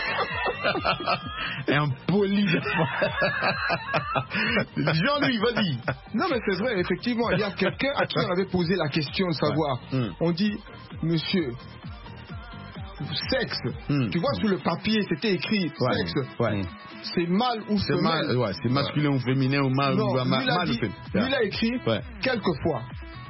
[SPEAKER 7] Un poli de Jean-Louis, vas-y.
[SPEAKER 9] Non, mais c'est vrai, effectivement, il y a quelqu'un à qui on avait posé la question de savoir. Ouais. Mm. On dit « Monsieur... » sexe, hmm. tu vois sur le papier c'était écrit ouais. sexe,
[SPEAKER 7] ouais.
[SPEAKER 9] c'est mâle ou
[SPEAKER 7] c'est
[SPEAKER 9] femelle,
[SPEAKER 7] mal, ouais, c'est masculin ouais. ou féminin ou mâle
[SPEAKER 9] non,
[SPEAKER 7] ou ma-
[SPEAKER 9] lui
[SPEAKER 7] mâle
[SPEAKER 9] dit,
[SPEAKER 7] ou féminin.
[SPEAKER 9] Lui il a écrit ouais. quelquefois.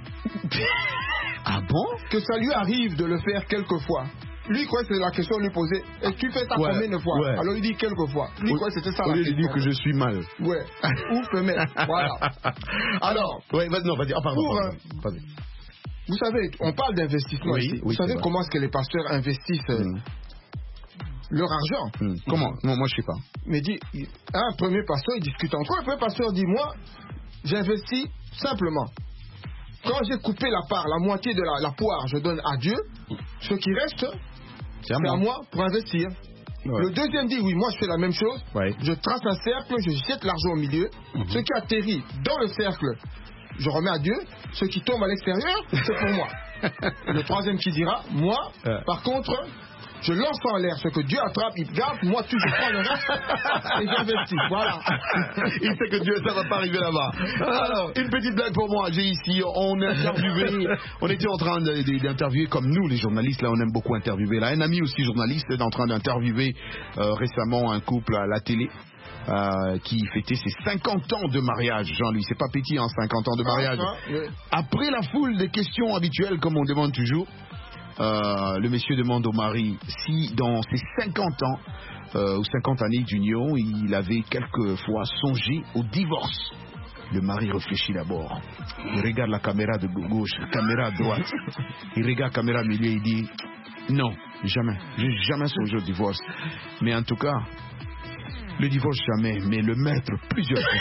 [SPEAKER 7] Ah bon?
[SPEAKER 9] Que ça lui arrive de le faire quelquefois. Lui quoi c'est la question lui posait. Et tu fais ça ouais. combien de fois? Ouais. Alors il dit quelquefois. Lui quoi c'était ça.
[SPEAKER 7] Au lieu
[SPEAKER 9] de
[SPEAKER 7] dire que je suis mâle.
[SPEAKER 9] Ouais. Ou femelle. Voilà.
[SPEAKER 7] Alors, ouais, vas-y, non, vas-y. Ah, pardon,
[SPEAKER 9] pour,
[SPEAKER 7] pardon, pardon.
[SPEAKER 9] Vous savez, on parle d'investissement
[SPEAKER 7] oui,
[SPEAKER 9] ici.
[SPEAKER 7] Oui,
[SPEAKER 9] vous savez comment est-ce que les pasteurs investissent mmh. leur argent?
[SPEAKER 7] mmh. Comment? Non, moi je sais pas.
[SPEAKER 9] Mais dit, un premier pasteur, il discute entre eux. Un premier pasteur dit, moi, j'investis simplement. Quand j'ai coupé la part, la moitié de la, la poire, je donne à Dieu. Ce qui reste, c'est à, c'est à moi pour investir. Ouais. Le deuxième dit, oui, moi je fais la même chose. Ouais. Je trace un cercle, je jette l'argent au milieu. Mmh. Ce qui atterrit dans le cercle, je remets à Dieu. Ce qui tombe à l'extérieur, c'est pour moi. Le troisième qui dira, moi, euh. par contre, je lance en l'air. Ce que Dieu attrape, il garde. Moi, tu, je prends le reste et j'investis. Voilà.
[SPEAKER 7] Il sait que Dieu, ça va pas arriver là-bas. Alors, une petite blague pour moi. J'ai ici, on a interviewé, on était en train d'interviewer, comme nous, les journalistes, là, on aime beaucoup interviewer. Là, un ami aussi journaliste est en train d'interviewer euh, récemment un couple à la télé. Euh, qui fêtait ses cinquante ans de mariage. Jean-Louis, c'est pas petit, hein, cinquante ans de mariage. Ah, oui. Après la foule des questions habituelles, comme on demande toujours, euh, le monsieur demande au mari si dans ses cinquante ans, euh, ou cinquante années d'union, il avait quelquefois songé au divorce. Le mari réfléchit d'abord. Il regarde la caméra de gauche, la caméra de droite. Il regarde la caméra au milieu, il dit non, jamais. J'ai jamais songé au divorce. Mais en tout cas, le divorce jamais, mais le mettre plusieurs fois.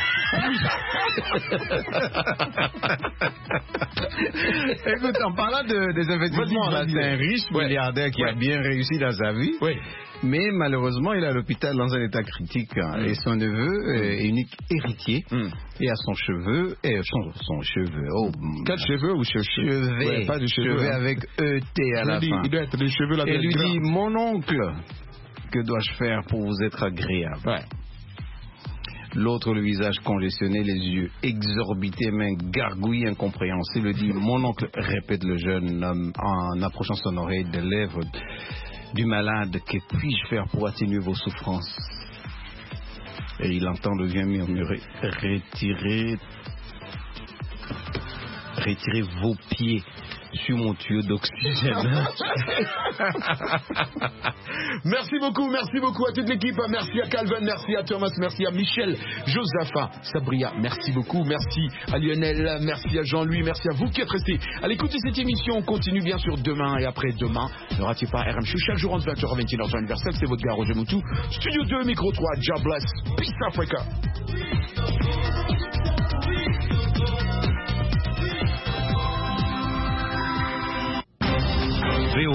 [SPEAKER 18] Écoute, en parlant de, des investissements, là, c'est un riche ouais. milliardaire qui ouais. a bien réussi dans sa vie.
[SPEAKER 7] Oui.
[SPEAKER 18] Mais malheureusement, il est à l'hôpital dans un état critique. Hein, mm. Et son neveu est unique héritier. Mm. Et à son cheveu, et son, son cheveu. Oh,
[SPEAKER 7] Quatre cheveux ou cheveux?
[SPEAKER 18] Chevet.
[SPEAKER 7] Ouais, pas de cheveux.
[SPEAKER 18] Cheveux
[SPEAKER 7] hein.
[SPEAKER 18] avec E T à
[SPEAKER 7] je
[SPEAKER 18] la
[SPEAKER 7] dis,
[SPEAKER 18] fin.
[SPEAKER 7] Il doit être des cheveux là.
[SPEAKER 18] Et lui dit, mon oncle, que dois-je faire pour vous être agréable?
[SPEAKER 7] Ouais.
[SPEAKER 18] L'autre, le visage congestionné, les yeux exorbités, main gargouille incompréhensible, dit, mon oncle, répète le jeune homme en approchant son oreille des lèvres du malade, que puis-je faire pour atténuer vos souffrances? Et il entend le vieux murmurer, retirez, retirez vos pieds sur mon tuyau d'oxygène.
[SPEAKER 7] Merci beaucoup, merci beaucoup à toute l'équipe. Merci à Calvin, merci à Thomas, merci à Michel, Josapha, Sabria, merci beaucoup. Merci à Lionel, merci à Jean-Louis, merci à vous qui êtes restés à l'écoute de cette émission. On continue bien sûr demain et après-demain. Ne ratez pas R M Show chaque jour entre vingt heures et vingt et une heures temps universel. C'est votre gars Roger Moutou. Studio deux, micro trois, God bless. Peace Africa.